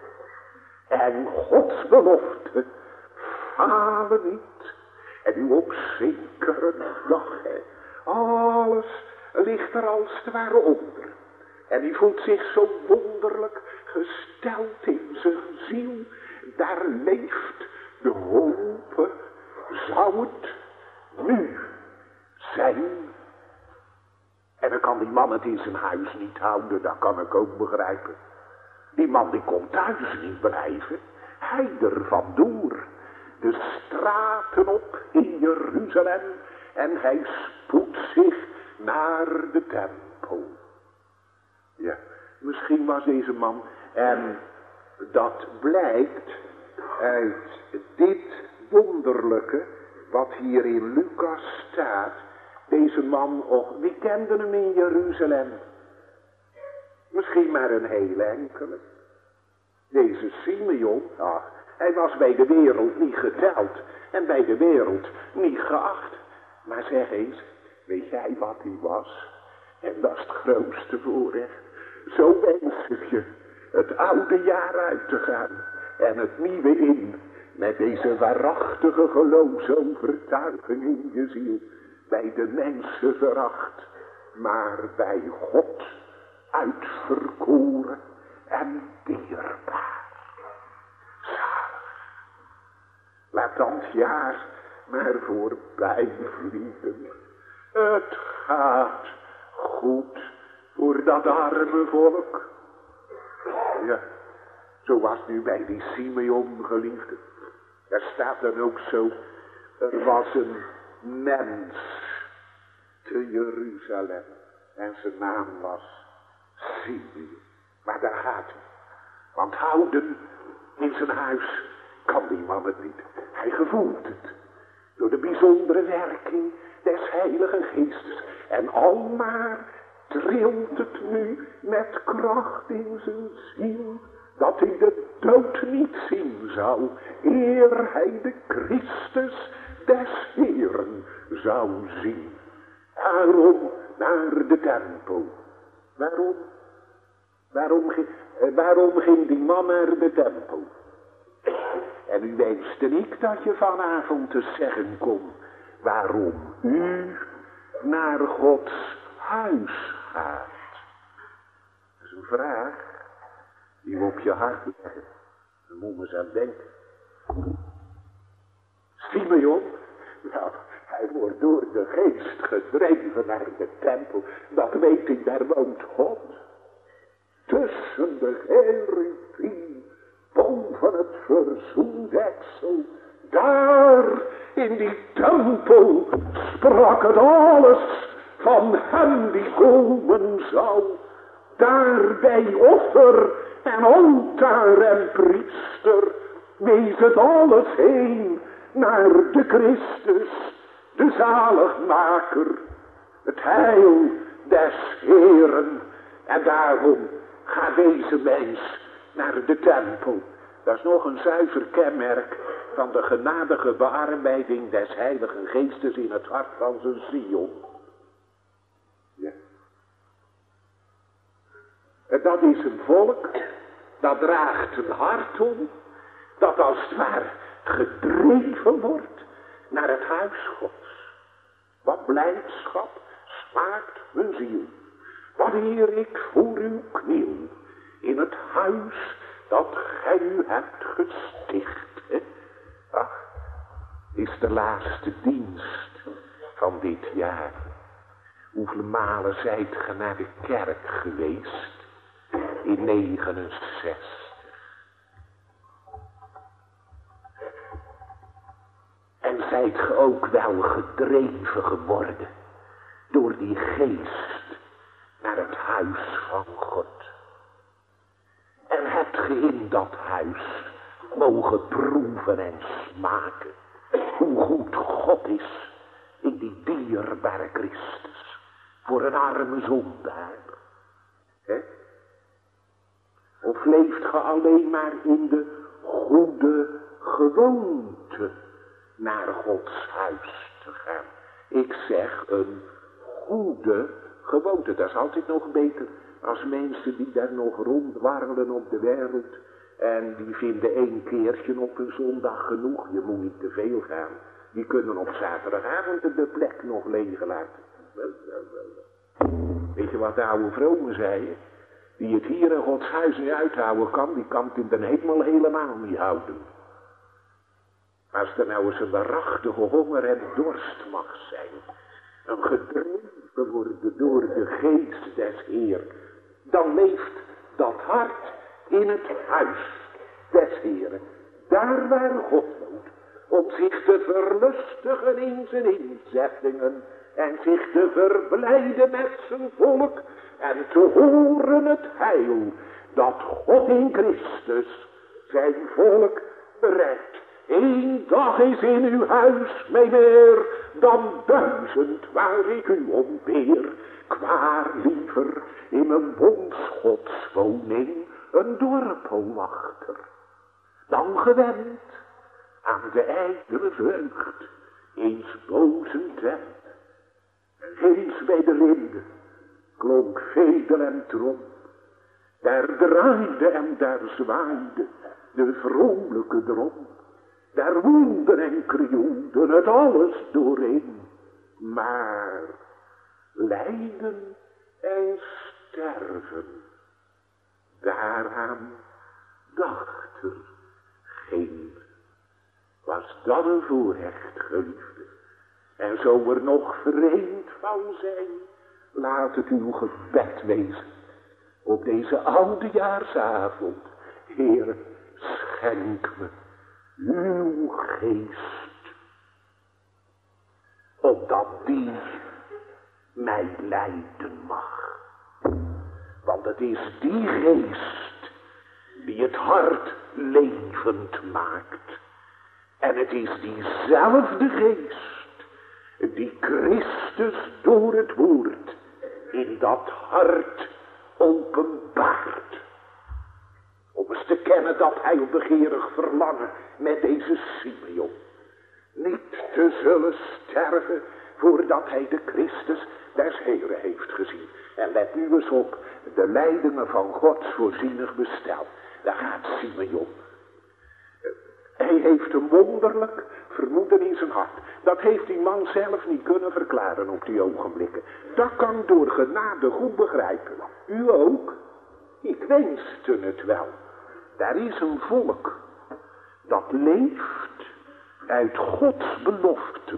En Gods belofte falen niet. En u op zekere dag, alles ligt er als het ware onder. En die voelt zich zo wonderlijk gesteld in zijn ziel. Daar leeft de hoop. Zou het nu zijn? En dan kan die man het in zijn huis niet houden, dat kan ik ook begrijpen. Die man die kon thuis niet blijven. Hij er vandoor. De straten op in Jeruzalem. En hij spoedt zich naar de tempel. Ja, misschien was deze man, en dat blijkt uit dit wonderlijke, wat hier in Lucas staat. Deze man, wie kende hem in Jeruzalem? Misschien maar een hele enkele. Deze Simeon, hij was bij de wereld niet geteld en bij de wereld niet geacht. Maar zeg eens, weet jij wat hij was? En dat is het grootste voorrecht. Zo wens ik je het oude jaar uit te gaan en het nieuwe in. Met deze waarachtige geloofsovertuiging in je ziel. Bij de mensen veracht, maar bij God uitverkoren en dierbaar. Zalig. Laat dan het jaar maar voorbij vliegen. Het gaat goed voor dat arme volk. Ja, zo was nu bij die Simeon, geliefde. Daar staat dan ook zo, er was een mens te Jeruzalem en zijn naam was Simeon. Maar daar gaat hij. Want houden in zijn huis kan die man het niet. Hij gevoelt het. Door de bijzondere werking des Heilige Geestes. En almaar trilt het nu met kracht in zijn ziel. Dat hij de dood niet zien zou. Eer hij de Christus des Heeren zou zien. Daarom naar de tempel. Waarom ging die man naar de tempel? En u wenste niet dat je vanavond te zeggen kon waarom u naar Gods huis gaat. Dat is een vraag die we op je hart leggen. Daar moet je eens aan denken. Simeon, nou, hij wordt door de geest gedreven naar de tempel. Dat weet ik, daar woont God. Tussen de cherubim boven het verzoendeksel, daar in die tempel sprak het alles van hem die komen zou. Daar bij offer en altaar en priester wees het alles heen naar de Christus, de zaligmaker, het heil des Heeren. En daarom gaat deze mens naar de tempel. Dat is nog een zuiver kenmerk van de genadige bearbeiding des Heiligen Geestes in het hart van zijn ziel. Ja. Dat is een volk, dat draagt een hart om, dat als het ware gedreven wordt naar het huis Gods. Wat blijdschap smaakt mijn ziel, wanneer ik voor u kniel, in het huis dat gij u hebt gesticht. Ach, is de laatste dienst van dit jaar. Hoeveel malen zijt ge naar de kerk geweest in 69? En zijt ge ook wel gedreven geworden door die geest naar het huis van God? En hebt ge in dat huis mogen proeven en smaken hoe goed God is in die dierbare Christus voor een arme zondaar? Of leeft ge alleen maar in de goede gewoonte naar Gods huis te gaan? Ik zeg een goede gewoonte, dat is altijd nog beter als mensen die daar nog rondwarrelen op de wereld en die vinden 1 keertje op een zondag genoeg. Je moet niet te veel gaan. Die kunnen op zaterdagavond de plek nog leeg laten. Weet je wat de oude vromen zeiden? Die het hier in Gods huis niet uithouden kan, die kan het in de hemel helemaal niet houden. Als er nou eens een waarachtige honger en dorst mag zijn, een gedreven worden door de geest des Heer, dan leeft dat hart in het huis des Heeren, daar waar God woont, om zich te verlustigen in zijn inzettingen en zich te verblijden met zijn volk en te horen het heil dat God in Christus zijn volk bereidt. 1 dag is in uw huis mij meer dan 1000 waar ik u ontbeer. Kwaar liever in mijn bondsgodswoning een dorpel achter, dan gewend aan de ijdele vreugd eens bozen tent. Eens bij de linde klonk vedel en trom, daar draaide en daar zwaaide de vrolijke drom. Daar woelden en krioelden het alles doorheen, maar lijden en sterven, daaraan dacht er geen. Was dat een voorrecht, geliefde? En zo er nog vreemd van zijn, laat het uw gebed wezen op deze oudejaarsavond. Heer, schenk me uw geest, opdat die mij leiden mag. Want het is die geest die het hart levend maakt. En het is diezelfde geest die Christus door het woord in dat hart openbaart. Om eens te kennen dat hij op begeerig verlangen met deze Simeon niet te zullen sterven voordat hij de Christus des Heeren heeft gezien. En let nu eens op, de leidingen van Gods voorzienig bestel. Daar gaat Simeon. Hij heeft een wonderlijk vermoeden in zijn hart. Dat heeft die man zelf niet kunnen verklaren op die ogenblikken. Dat kan door genade goed begrijpen. U ook? Ik wenste het wel. Daar is een volk dat leeft uit Gods beloften.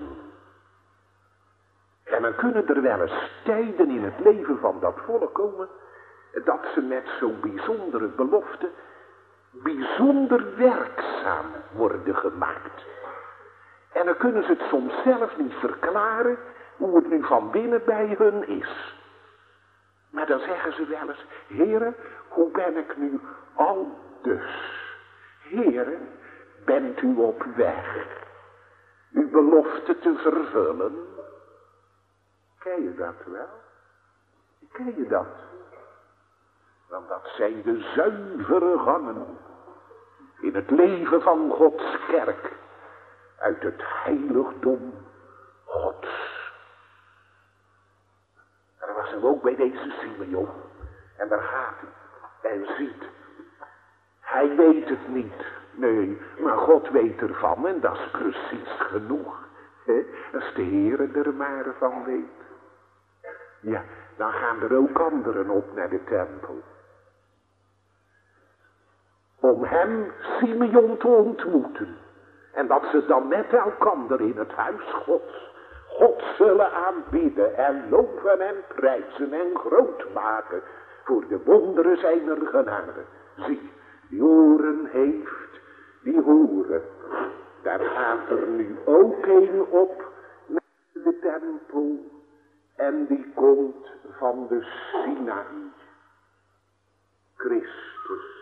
En dan kunnen er wel eens tijden in het leven van dat volk komen dat ze met zo'n bijzondere belofte bijzonder werkzaam worden gemaakt. En dan kunnen ze het soms zelf niet verklaren hoe het nu van binnen bij hun is. Maar dan zeggen ze wel eens, Heere, hoe ben ik nu al dus? Heere, bent u op weg uw belofte te vervullen? Ken je dat wel? Ken je dat? Want dat zijn de zuivere gangen in het leven van Gods kerk, uit het heiligdom Gods. En dan was hij ook bij deze Simeon. En daar gaat hij en ziet. Hij weet het niet. Nee, maar God weet ervan en dat is precies genoeg. Als de Heer er maar van weet. Ja, dan gaan er ook anderen op naar de tempel. Om hem, Simeon, te ontmoeten. En dat ze dan met elkander in het huis Gods God zullen aanbidden en loven en prijzen en groot maken voor de wonderen zijner genade. Zie, die oren heeft, die horen. Daar gaat er nu ook een op naar de tempel en die komt van de Sinaï. Christus,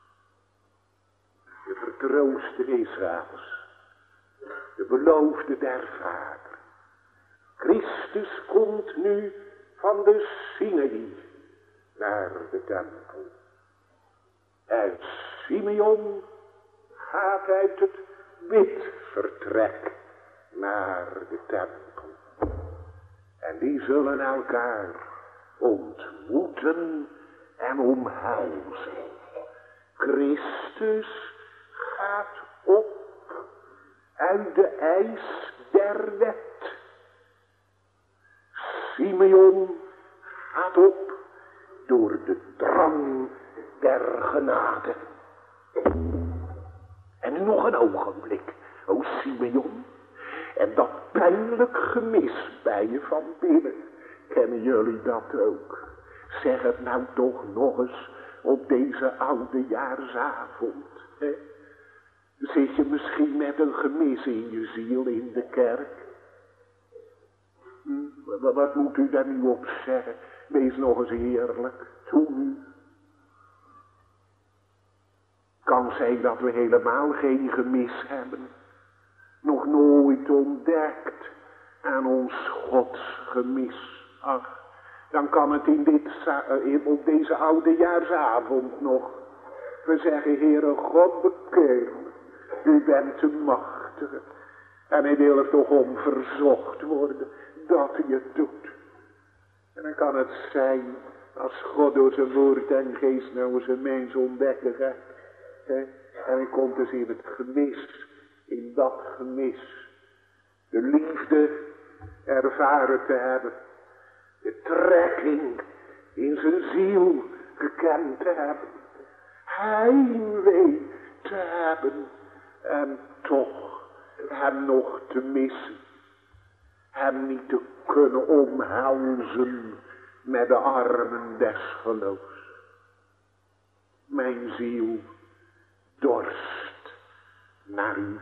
de vertrooste Israëls, de beloofde der Vader. Christus komt nu van de Sinaï naar de tempel. En Simeon gaat uit het bidvertrek naar de tempel. En die zullen elkaar ontmoeten en omhelzen. Christus gaat op uit de eis der wet. Simeon gaat op door de drang der genade. En nu nog een ogenblik, o Simeon, en dat pijnlijk gemis bij je van binnen. Kennen jullie dat ook? Zeg het nou toch nog eens op deze oudejaarsavond. Hè? Zit je misschien met een gemis in je ziel in de kerk? Wat moet u daar nu op zeggen? Wees nog eens eerlijk. Toe nu. Kan zijn dat we helemaal geen gemis hebben. Nog nooit ontdekt aan ons Gods gemis. Ach, dan kan het op deze oudejaarsavond nog. We zeggen, Heere God, bekeer me. U bent de machtige. En hij wil er toch om verzocht worden dat hij het doet. En dan kan het zijn, als God door zijn woord en geest nou zijn mens ontdekken gaat. En hij komt dus in het gemis, in dat gemis, de liefde ervaren te hebben. De trekking in zijn ziel gekend te hebben. Heimwee te hebben en toch hem nog te missen. Hem niet te kunnen omhelzen met de armen des geloofs. Mijn ziel dorst naar u.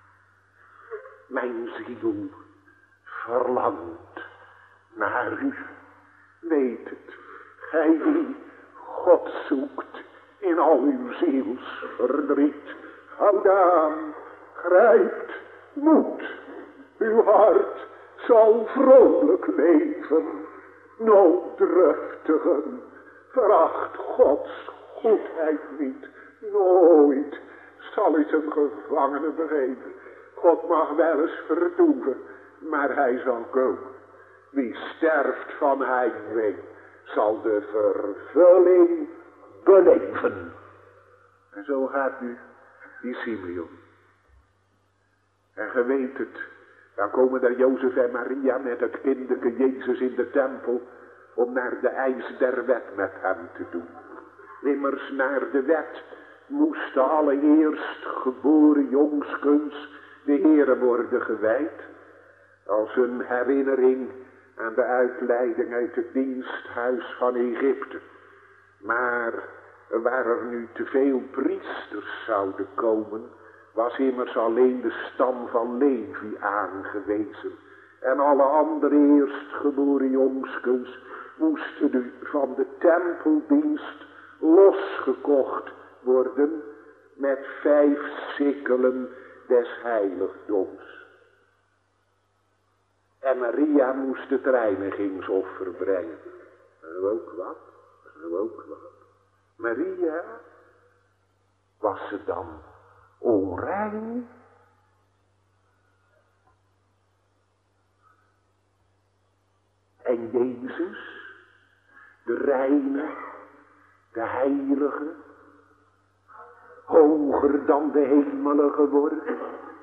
Mijn ziel verlangt naar u. Weet het, gij die God zoekt in al uw zielsverdriet. Houd aan, grijpt, moed, uw hart zal vrolijk leven. Nooddruftigen, veracht Gods goedheid niet. Nooit zal hij zijn gevangenen begeven. God mag wel eens vertoeven, maar hij zal komen. Wie sterft van heimwee, zal de vervulling beleven. En zo gaat nu die Simeon. En ge weet het, dan komen daar Jozef en Maria met het kinderke Jezus in de tempel om naar de eis der wet met hem te doen. Immers naar de wet moesten alle eerstgeboren jongskens de Heere worden gewijd, als een herinnering aan de uitleiding uit het diensthuis van Egypte. Maar Waar er nu te veel priesters zouden komen, was immers alleen de stam van Levi aangewezen. En alle andere eerstgeboren jongskens moesten nu van de tempeldienst losgekocht worden met 5 sikkelen des heiligdoms. En Maria moest het reinigingsoffer brengen. Ook wat? Ook wat? Maria, was ze dan onrein? En Jezus, de reine, de heilige, hoger dan de hemelen geworden?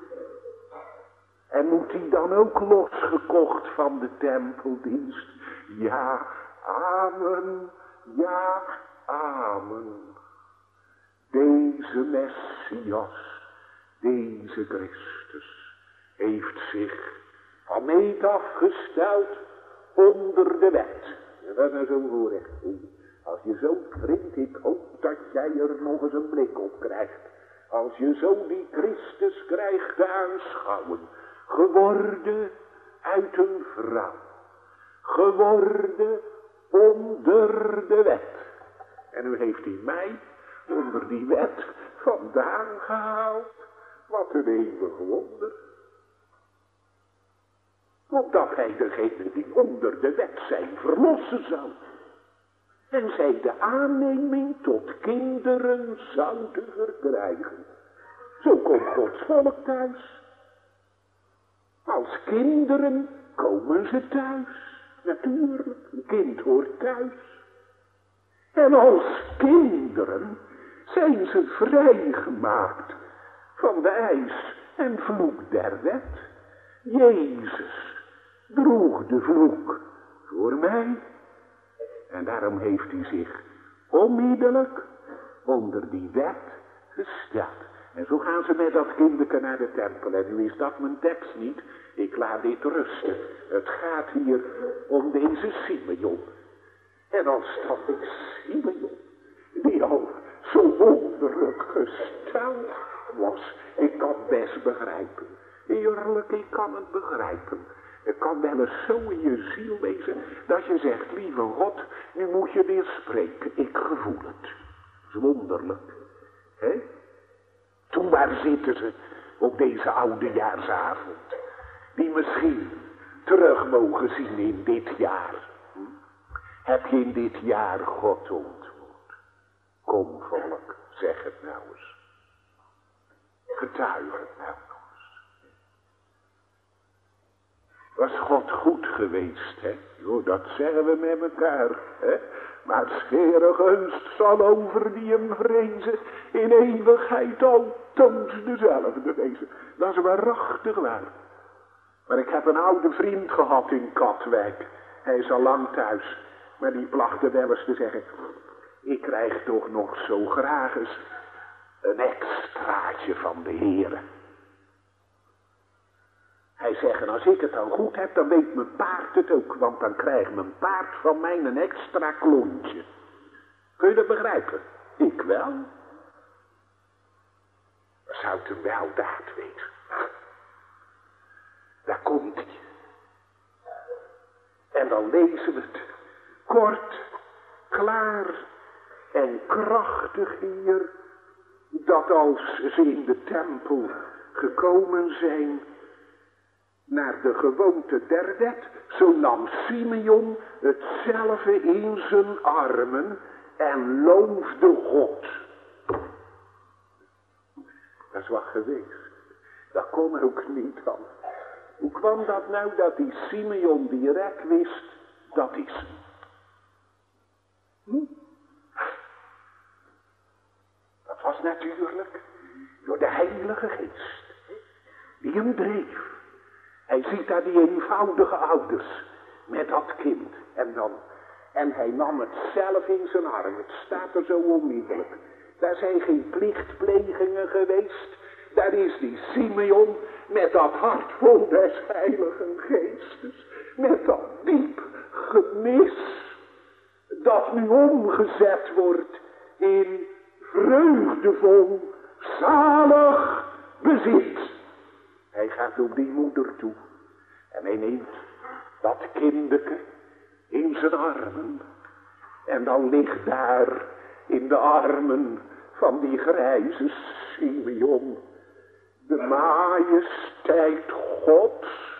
En moet hij dan ook losgekocht van de tempeldienst? Ja, amen, ja, amen. Deze Messias, deze Christus, heeft zich van meet afgesteld onder de wet. En dat is zo'n voorrecht. Als je zo drinkt, ik hoop dat jij er nog eens een blik op krijgt. Als je zo die Christus krijgt te aanschouwen. Geworden uit een vrouw. Geworden onder de wet. En nu heeft hij mij onder die wet vandaan gehaald. Wat een eeuwig wonder. Opdat hij degene die onder de wet zijn verlossen zou. En zij de aanneming tot kinderen zouden verkrijgen. Zo komt Gods volk thuis. Als kinderen komen ze thuis. Natuurlijk, een kind hoort thuis. En als kinderen zijn ze vrijgemaakt van de eis en vloek der wet. Jezus droeg de vloek voor mij. En daarom heeft hij zich onmiddellijk onder die wet gesteld. En zo gaan ze met dat kinderke naar de tempel. En nu is dat mijn tekst niet. Ik laat dit rusten. Het gaat hier om deze Simeon. En als dat die Simeon, die al zo wonderlijk gesteld was. Ik kan best begrijpen. Eerlijk, ik kan het begrijpen. Het kan wel eens zo in je ziel wezen dat je zegt, lieve God, nu moet je weer spreken. Ik gevoel het. Dat is wonderlijk. Hè? Toen waar zitten ze op deze oudejaarsavond? Die misschien terug mogen zien in dit jaar. Heb je in dit jaar God ontmoet? Kom volk, zeg het nou eens. Getuig het nou nog eens. Was God goed geweest, hè? Jo, dat zeggen we met elkaar, hè? Maar schere gunst zal over die hem vrezen in eeuwigheid altoos dezelfde wezen. Dat is waarachtig waar. Maar ik heb een oude vriend gehad in Katwijk. Hij is al lang thuis. Maar die plachtte wel eens te zeggen, ik krijg toch nog zo graag eens een extraatje van de Heere. Hij zegt, en als ik het dan goed heb, dan weet mijn paard het ook. Want dan krijgt mijn paard van mij een extra klontje. Kun je dat begrijpen? Ik wel. Dat zou het een weldaad wezen. Daar komt hij. En dan lezen we het. Kort, klaar en krachtig hier. Dat als ze in de tempel gekomen zijn naar de gewoonte der wet, zo nam Simeon hetzelfde in zijn armen en loofde God. Dat is wat geweest. Dat kon ook niet dan. Hoe kwam dat nou dat die Simeon direct wist, dat is Dat was natuurlijk door de Heilige Geest die hem dreef. Hij ziet daar die eenvoudige ouders met dat kind. En hij nam het zelf in zijn arm. Het staat er zo onmiddellijk. Daar zijn geen plichtplegingen geweest. Daar is die Simeon met dat hart vol des Heiligen Geestes. Met dat diep gemis dat nu omgezet wordt in vreugdevol, zalig bezit. Hij gaat op die moeder toe en hij neemt dat kindeke in zijn armen. En dan ligt daar in de armen van die grijze Simeon de majesteit Gods.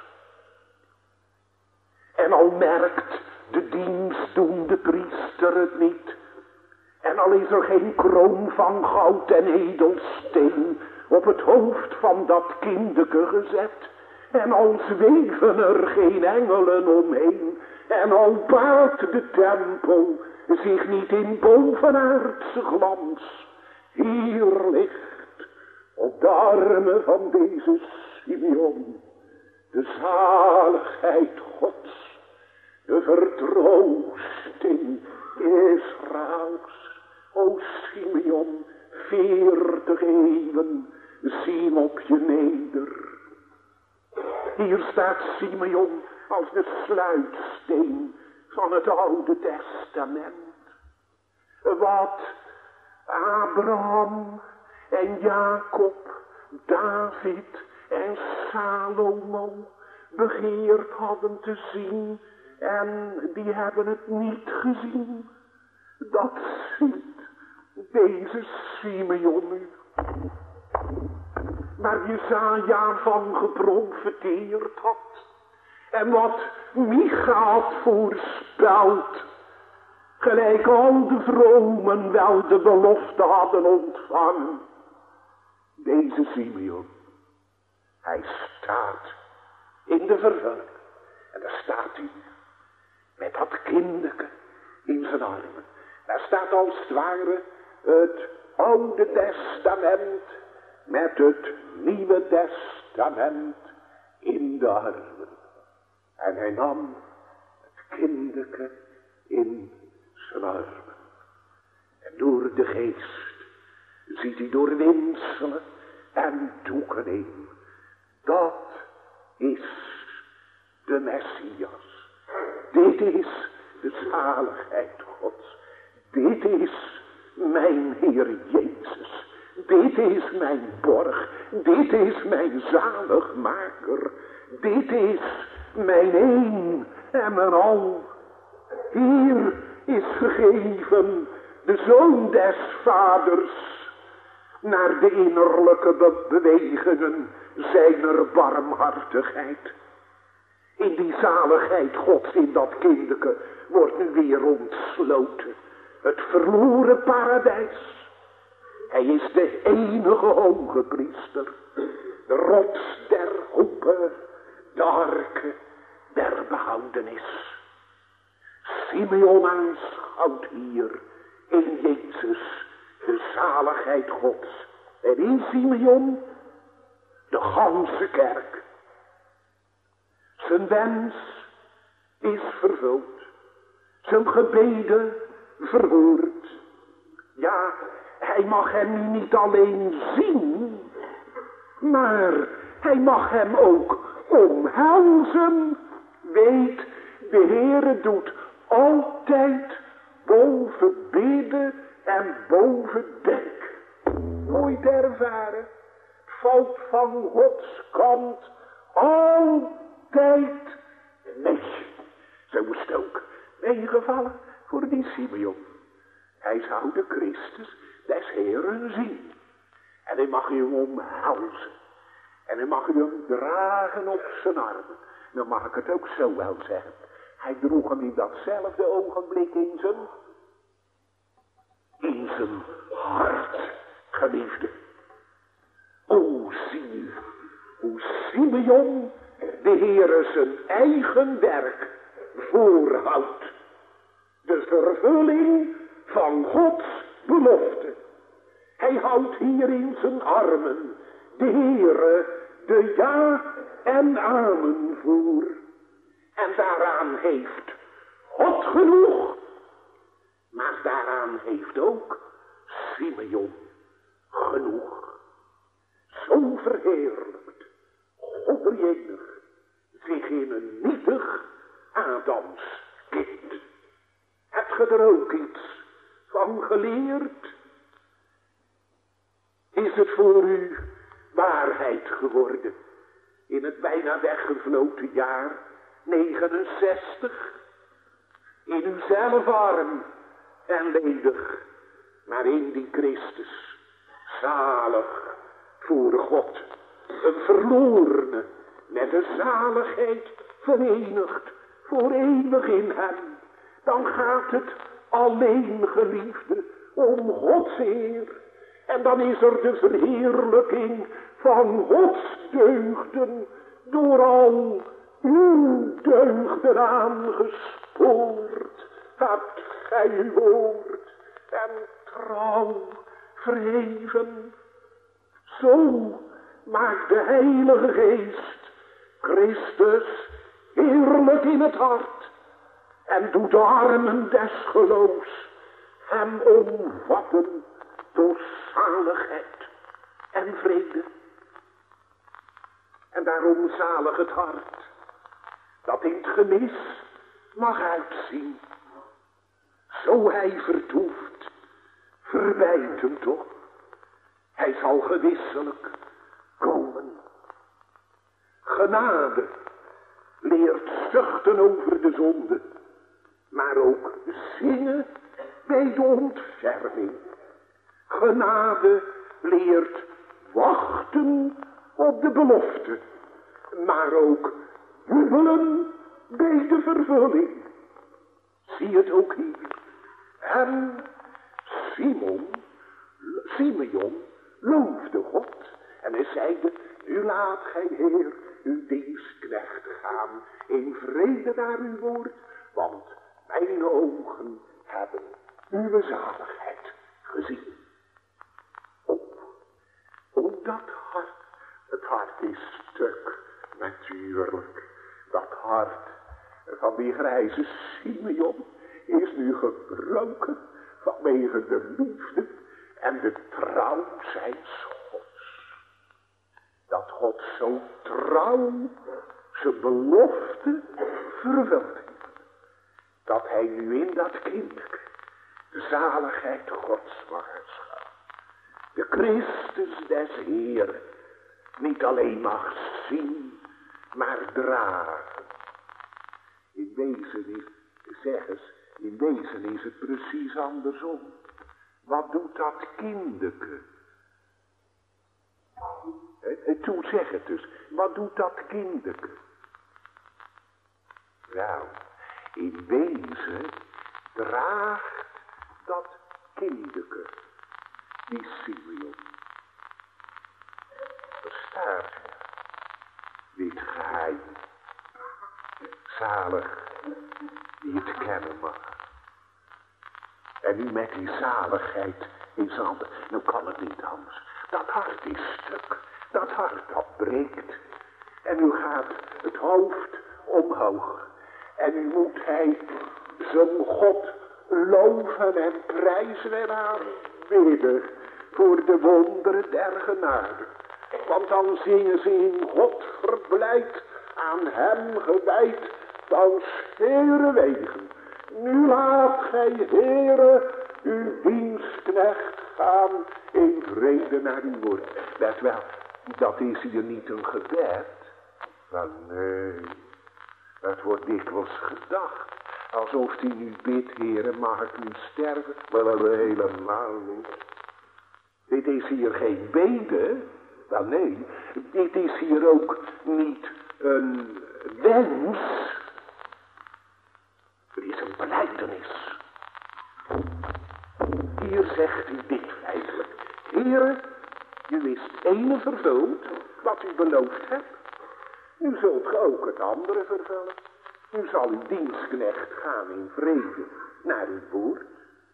En al merkt de dienstdoende priester het niet, en al is er geen kroon van goud en edelsteen op het hoofd van dat kindeke gezet, en al zweven er geen engelen omheen, en al baart de tempel zich niet in bovenaardse glans, hier ligt op de armen van deze Simeon de zaligheid Gods, de vertroosting Israëls. O Simeon, 40 eeuwen zien op je neder. Hier staat Simeon als de sluitsteen van het Oude Testament. Wat Abraham en Jacob, David en Salomo begeerd hadden te zien en die hebben het niet gezien. Dat ziet deze Simeon nu. Waar Jesaja van geprofeteerd had en wat Micha had voorspeld, gelijk al de vromen wel de belofte hadden ontvangen. Deze Simeon, hij staat in de vervulling. En daar staat hij met dat kindeke in zijn armen. Daar staat als het ware het Oude Testament met het Nieuwe Testament in de armen. En hij nam het kindeke in zijn armen. En door de geest ziet hij door windselen en doeken heen. Dat is de Messias. Dit is de zaligheid Gods. Dit is mijn Heer Jezus. Dit is mijn borg. Dit is mijn zaligmaker. Dit is mijn een en mijn al. Hier is gegeven de Zoon des Vaders naar de innerlijke bewegingen zijner barmhartigheid. In die zaligheid Gods, in dat kindeke, wordt nu weer ontsloten het verloren paradijs. Hij is de enige hoge priester, de rots der hope, de arke der behoudenis. Simeon aanschouwt hier in Jezus de zaligheid Gods. En in Simeon de ganse kerk. Zijn wens is vervuld. Zijn gebeden verhoord. Ja, hij mag hem nu niet alleen zien, maar hij mag hem ook omhelzen. Weet, de Heere doet altijd boven bidden en boven denken. Nooit ervaren, valt van Gods kant altijd mee. Zo is het ook meegevallen voor die Simeon. Hij zou de Christus des Heeren zien. En hij mag hem omhelzen. En hij mag hem dragen op zijn armen. Dan mag ik het ook zo wel zeggen. Hij droeg hem in datzelfde ogenblik in zijn hart, geliefde. O, zie u, hoe Simeon de Heere zijn eigen werk voorhoudt. De vervulling van Gods belofte. Hij houdt hier in zijn armen de Heere de ja en amen voor. En daaraan heeft God genoeg. Maar daaraan heeft ook Simeon genoeg. Zo verheerlijkt God verenig zich in een nietig Adams kind. Hebt ge er ook iets van geleerd? is het voor u waarheid geworden. In het bijna weggevloten jaar 69. In uzelf arm en ledig, maar in die Christus, zalig voor God, een verlorene, met de zaligheid verenigd, voor eeuwig in hem. Dan gaat het alleen, geliefde, om Gods eer. En dan is er de verheerlijking van Gods deugden, door al uw deugden aangespoord. Hebt gij uw woord en trouw verheven. Zo maakt de Heilige Geest Christus heerlijk in het hart en doet de armen des geloofs hem omvatten door zaligheid en vrede. En daarom zalig het hart dat in het gemis mag uitzien. Zo hij vertoeft, verwijt hem toch. Hij zal gewisselijk komen. Genade leert zuchten over de zonde, maar ook zingen bij de ontferming. Genade leert wachten op de belofte, maar ook jubelen bij de vervulling. Zie het ook hier. En Simeon loofde God en hij zeide: nu laat gij, Heer, uw dienstknecht gaan in vrede naar uw woord, want mijn ogen hebben uw zaligheid gezien. Dat hart, het hart is stuk natuurlijk. Dat hart van die grijze Simeon is nu gebroken vanwege de liefde en de trouw zijns Gods. Dat God zo trouw zijn belofte vervult heeft. Dat hij nu in dat kind de zaligheid Gods mag aanschouwen. De Christus des Heeren niet alleen mag zien, maar dragen. In wezen is het precies andersom. Wat doet dat kindeke? Toen zeg het dus, wat doet dat kindeke? Nou, in wezen draagt dat kindeke die Simeon. Verstaat dit geheim. Zalig die het kennen mag. En nu met die zaligheid in zijn handen. Nou kan het niet anders. Dat hart is stuk. Dat hart dat breekt. En nu gaat het hoofd omhoog. En nu moet hij zijn God loven en prijzen en aanbidden voor de wonderen der genade. Want dan zingen ze in God verblijd, aan hem gewijd, dan Heere wegen. Nu laat gij, Heere, uw dienstknecht gaan in vrede naar uw woord. Let wel, dat is hier niet een gebed. Maar nee, het wordt dikwijls gedacht. Alsof hij nu bidt, Heere, mag ik nu sterven? Wel helemaal niet. Dit is hier geen bede. Wel nee, dit is hier ook niet een wens. Het is een belijdenis. Hier zegt u dit feitelijk. Heere, u is het ene vervuld wat u beloofd hebt. Nu zult ge ook het andere vervullen. Nu zal uw dienstknecht gaan in vrede naar uw woord.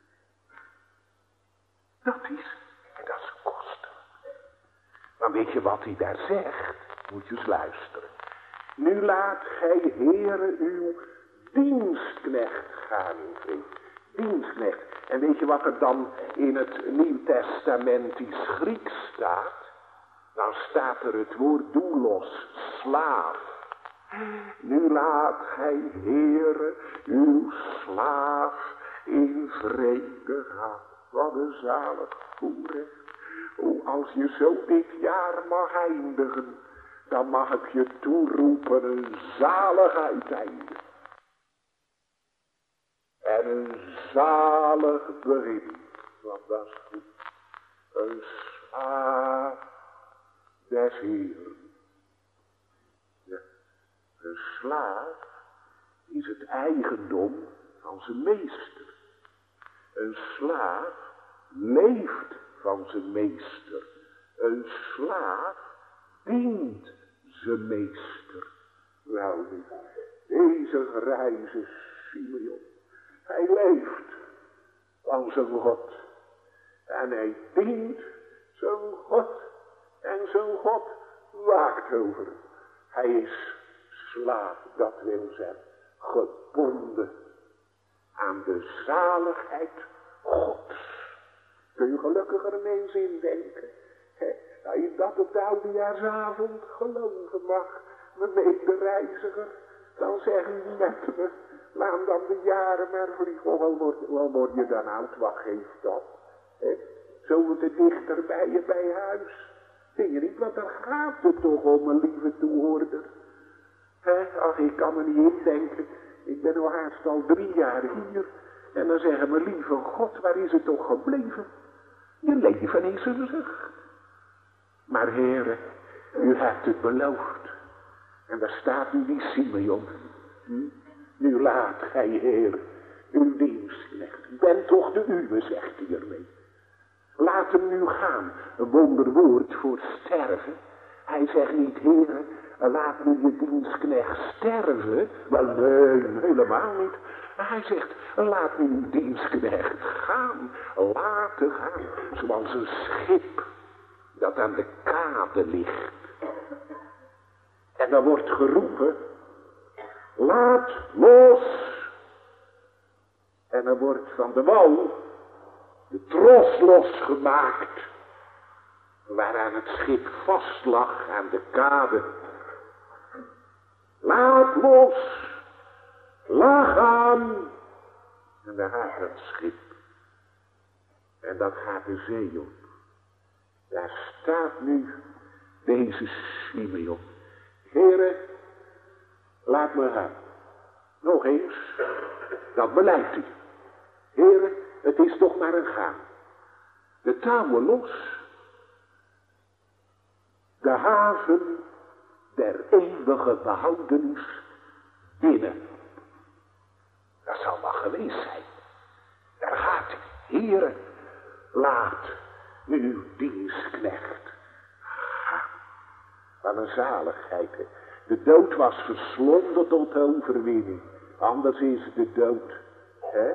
Dat is kostelijk. Maar weet je wat hij daar zegt? Moet je eens luisteren. Nu laat gij, Heere, uw dienstknecht gaan in vrede. Dienstknecht. En weet je wat er dan in het Nieuw Testamentisch Grieks staat? Dan staat er het woord doulos, slaaf. Nu laat gij, Heere, uw slaaf in vrede gaan. Wat een zalig voorrecht Als je zo dit jaar mag eindigen, dan mag ik je toeroepen een zalig uiteinde. En een zalig begin, want dat is goed. Een slaaf des Heeren. Ja, een slaaf is het eigendom van zijn meester. Een slaaf leeft van zijn meester. Een slaaf dient zijn meester. Nou, deze grijze Simeon, hij leeft van zijn God. En hij dient zijn God. En zijn God waakt over hem. Hij is slaaf, dat wil zeggen, gebonden aan de zaligheid Gods. Kun je gelukkiger mensen indenken? Dat je dat op de oudejaarsavond geloven mag, mijn medereiziger. Dan zeg je met me, laat dan de jaren maar vliegen. Wel word je dan oud, wat geeft dat? Zo te dichter bij je bij huis. Zie je niet, want daar gaat het toch om, mijn lieve toehoorder. Ach, ik kan me niet indenken. Ik ben al haast al 3 jaar hier. En dan zeggen mijn lieve God, waar is het toch gebleven? Je leven is een zucht. Maar heren, u hebt het beloofd. En daar staat nu die Simeon. Nu laat gij, Heer, uw dienstknecht. Ben toch de uwe, zegt hij ermee. Laat hem nu gaan. Een wonderwoord voor sterven. Hij zegt niet, Heer, laat nu je dienstknecht sterven. Wel, nee, helemaal niet. Hij zegt, laat nu uw dienstknecht gaan. Laten gaan. Zoals een schip dat aan de kade ligt. En dan wordt geroepen, laat los. En dan wordt van de wal de tros losgemaakt, waaraan het schip vast lag aan de kade. Laat los, laat gaan. En daar gaat het schip. En dat gaat de zee op. Daar staat nu deze Simeon. Heren, laat me gaan. Nog eens, dat beleidt u. Heren, het is toch maar een gaan. De touwen los. De haven der eeuwige behoudenis binnen. Dat zal wel geweest zijn. Daar gaat hij. Heren, laat uw dienstknecht gaan. Wat een zaligheid. Hè? De dood was verslonden tot overwinning. Anders is de dood. Hè?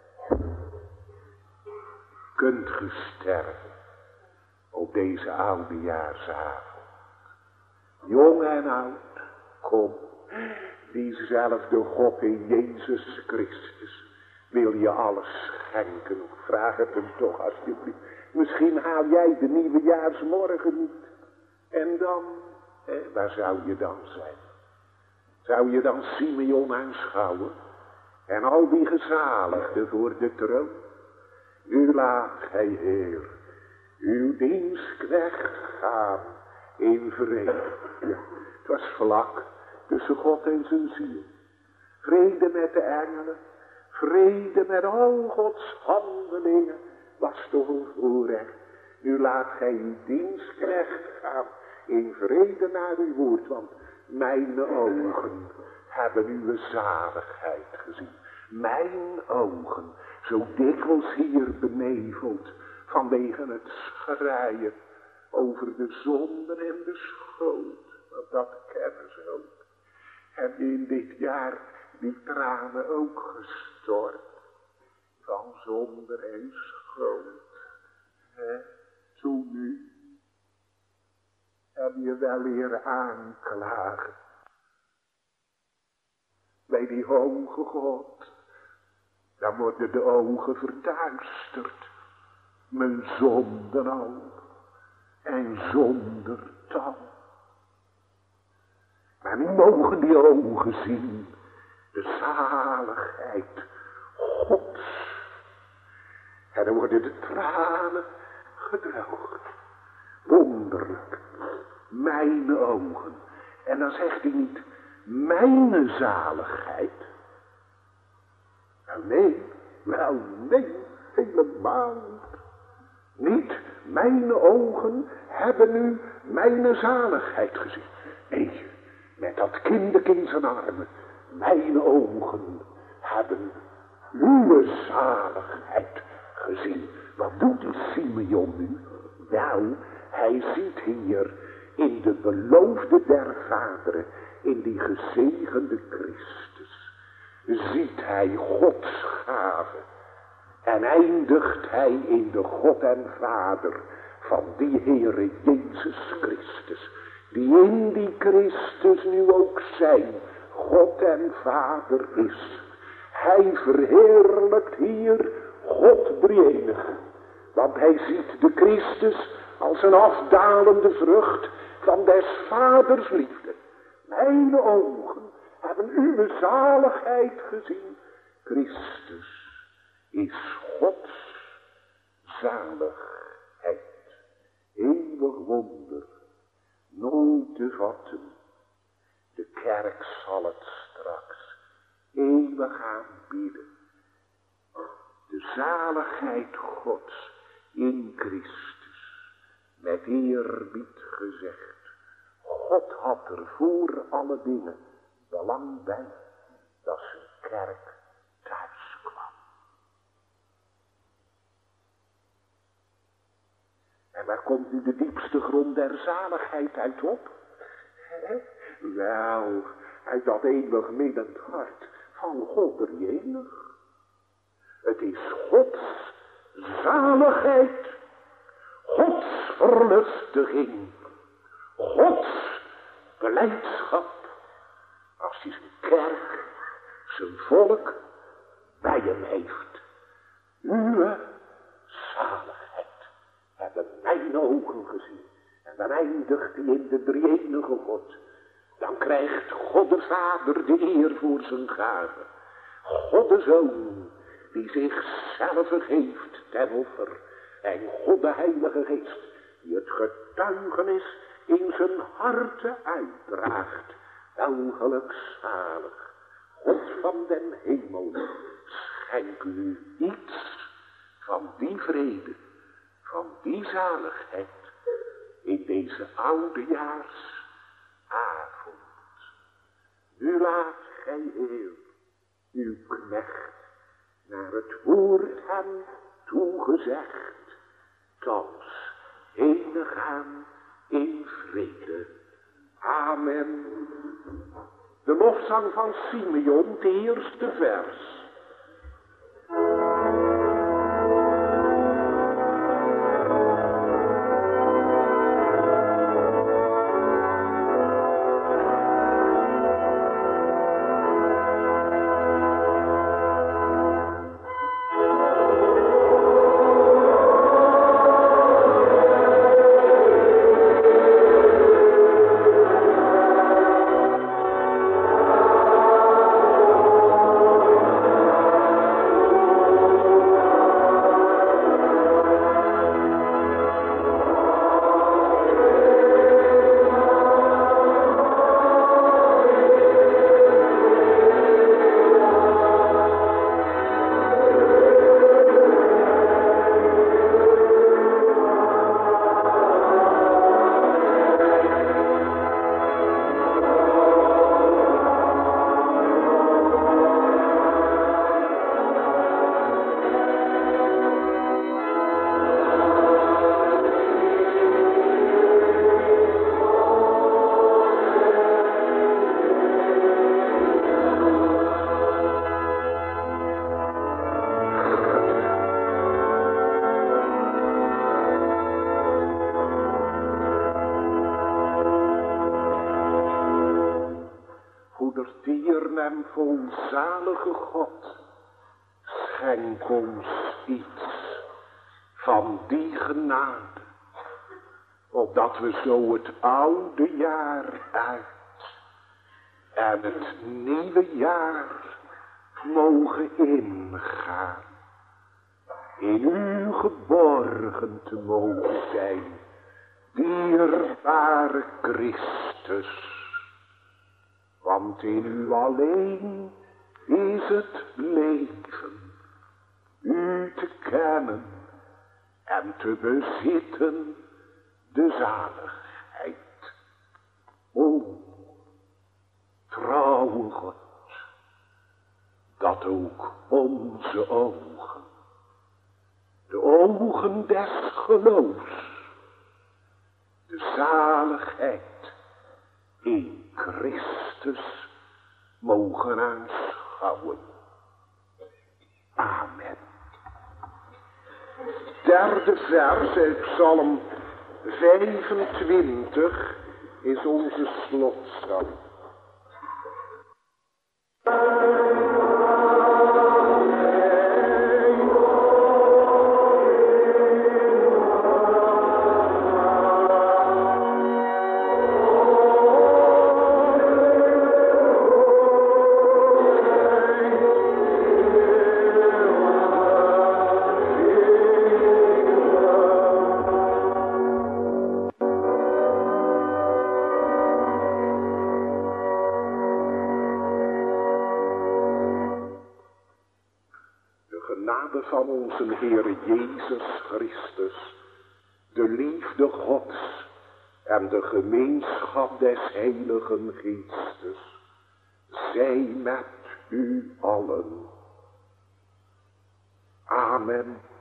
Kunt ge sterven op deze oudejaarsavond. Jong en oud, kom. Diezelfde God in Jezus Christus wil je alles schenken. Vraag het hem toch alsjeblieft. Misschien haal jij de nieuwejaarsmorgen niet. En dan, waar zou je dan zijn? Zou je dan Simeon aanschouwen? En al die gezaligden voor de troon? Nu laat gij, Heer, uw dienstknecht gaan in vrede. Ja, het was vlak tussen God en zijn ziel. Vrede met de engelen, vrede met al Gods handelingen, was toch een voorrecht. Nu laat gij uw dienstknecht gaan in vrede naar uw woord, want mijn ogen hebben uw zaligheid gezien. Mijn ogen, zo dikwijls hier beneveld, vanwege het schreien over de zonden en de schuld. Want dat kennen ze ook. Heb je in dit jaar die tranen ook gestort van zonde en schuld? Toen nu heb je wel leren aanklagen bij die hoge God. Dan worden de ogen verduisterd. Mijn zonden al. En zonder tal. Maar nu mogen die ogen zien. De zaligheid Gods. En dan worden de tranen gedroogd. Wonderlijk. Mijn ogen. En dan zegt hij niet, mijn zaligheid. Nou nee, wel nee, helemaal niet. Niet, mijn ogen hebben nu mijn zaligheid gezien. Nee, met dat kinderk in zijn armen. Mijn ogen hebben uw zaligheid gezien. Wat doet die Simeon nu? Wel, hij ziet hier in de beloofde der vaderen, in die gezegende Christus, ziet hij Gods gave. En eindigt hij in de God en Vader van die Heere Jezus Christus. Die in die Christus nu ook zijn God en Vader is. Hij verheerlijkt hier God drie-enig. Want hij ziet de Christus als een afdalende vrucht van des Vaders liefde. Mijn ogen hebben uw zaligheid gezien. Christus is Gods zaligheid. Eeuwig wonder, nooit te vatten. De kerk zal het straks eeuwig aanbieden. De zaligheid Gods in Christus, met eerbied gezegd. God had er voor alle dingen belang bij dat zijn kerk thuis kwam. En waar komt nu de diepste grond der zaligheid uit op? Wel, uit dat eeuwig minnend hart van God drie-enig. Het is Gods zaligheid, Gods verlustiging, Gods blijdschap, als hij zijn kerk, zijn volk bij hem heeft. Uw zaligheid hebben mijn ogen gezien. En dan eindigt hij in de drie-enige God. Dan krijgt God de Vader de eer voor zijn gave. God de Zoon, die zichzelf geeft ten offer. En God de Heilige Geest, die het getuigenis in zijn harte uitdraagt. Welgelukzalig, God van den hemel, schenk u iets van die vrede, van die zaligheid in deze oudejaarsavond. Nu laat gij, Heer, uw knecht naar het woord hem toegezegd, thans heen gaan in vrede. Amen. De lofzang van Simeon, het eerste vers. En volzalige God, schenk ons iets van die genade, opdat we zo het oude jaar uit en het nieuwe jaar mogen ingaan, in u geborgen te mogen zijn, Dierbare Christus, want in u alleen is het leven, u te kennen en te bezitten de zaligheid. O, trouwe God, dat ook onze ogen, de ogen des geloofs, de zaligheid in Christus mogen aanschouwen. Amen. Derde vers uit Psalm 25 is onze slotpsalm. Van onze Heer Jezus Christus, de liefde Gods en de gemeenschap des Heiligen Geestes, zij met u allen. Amen.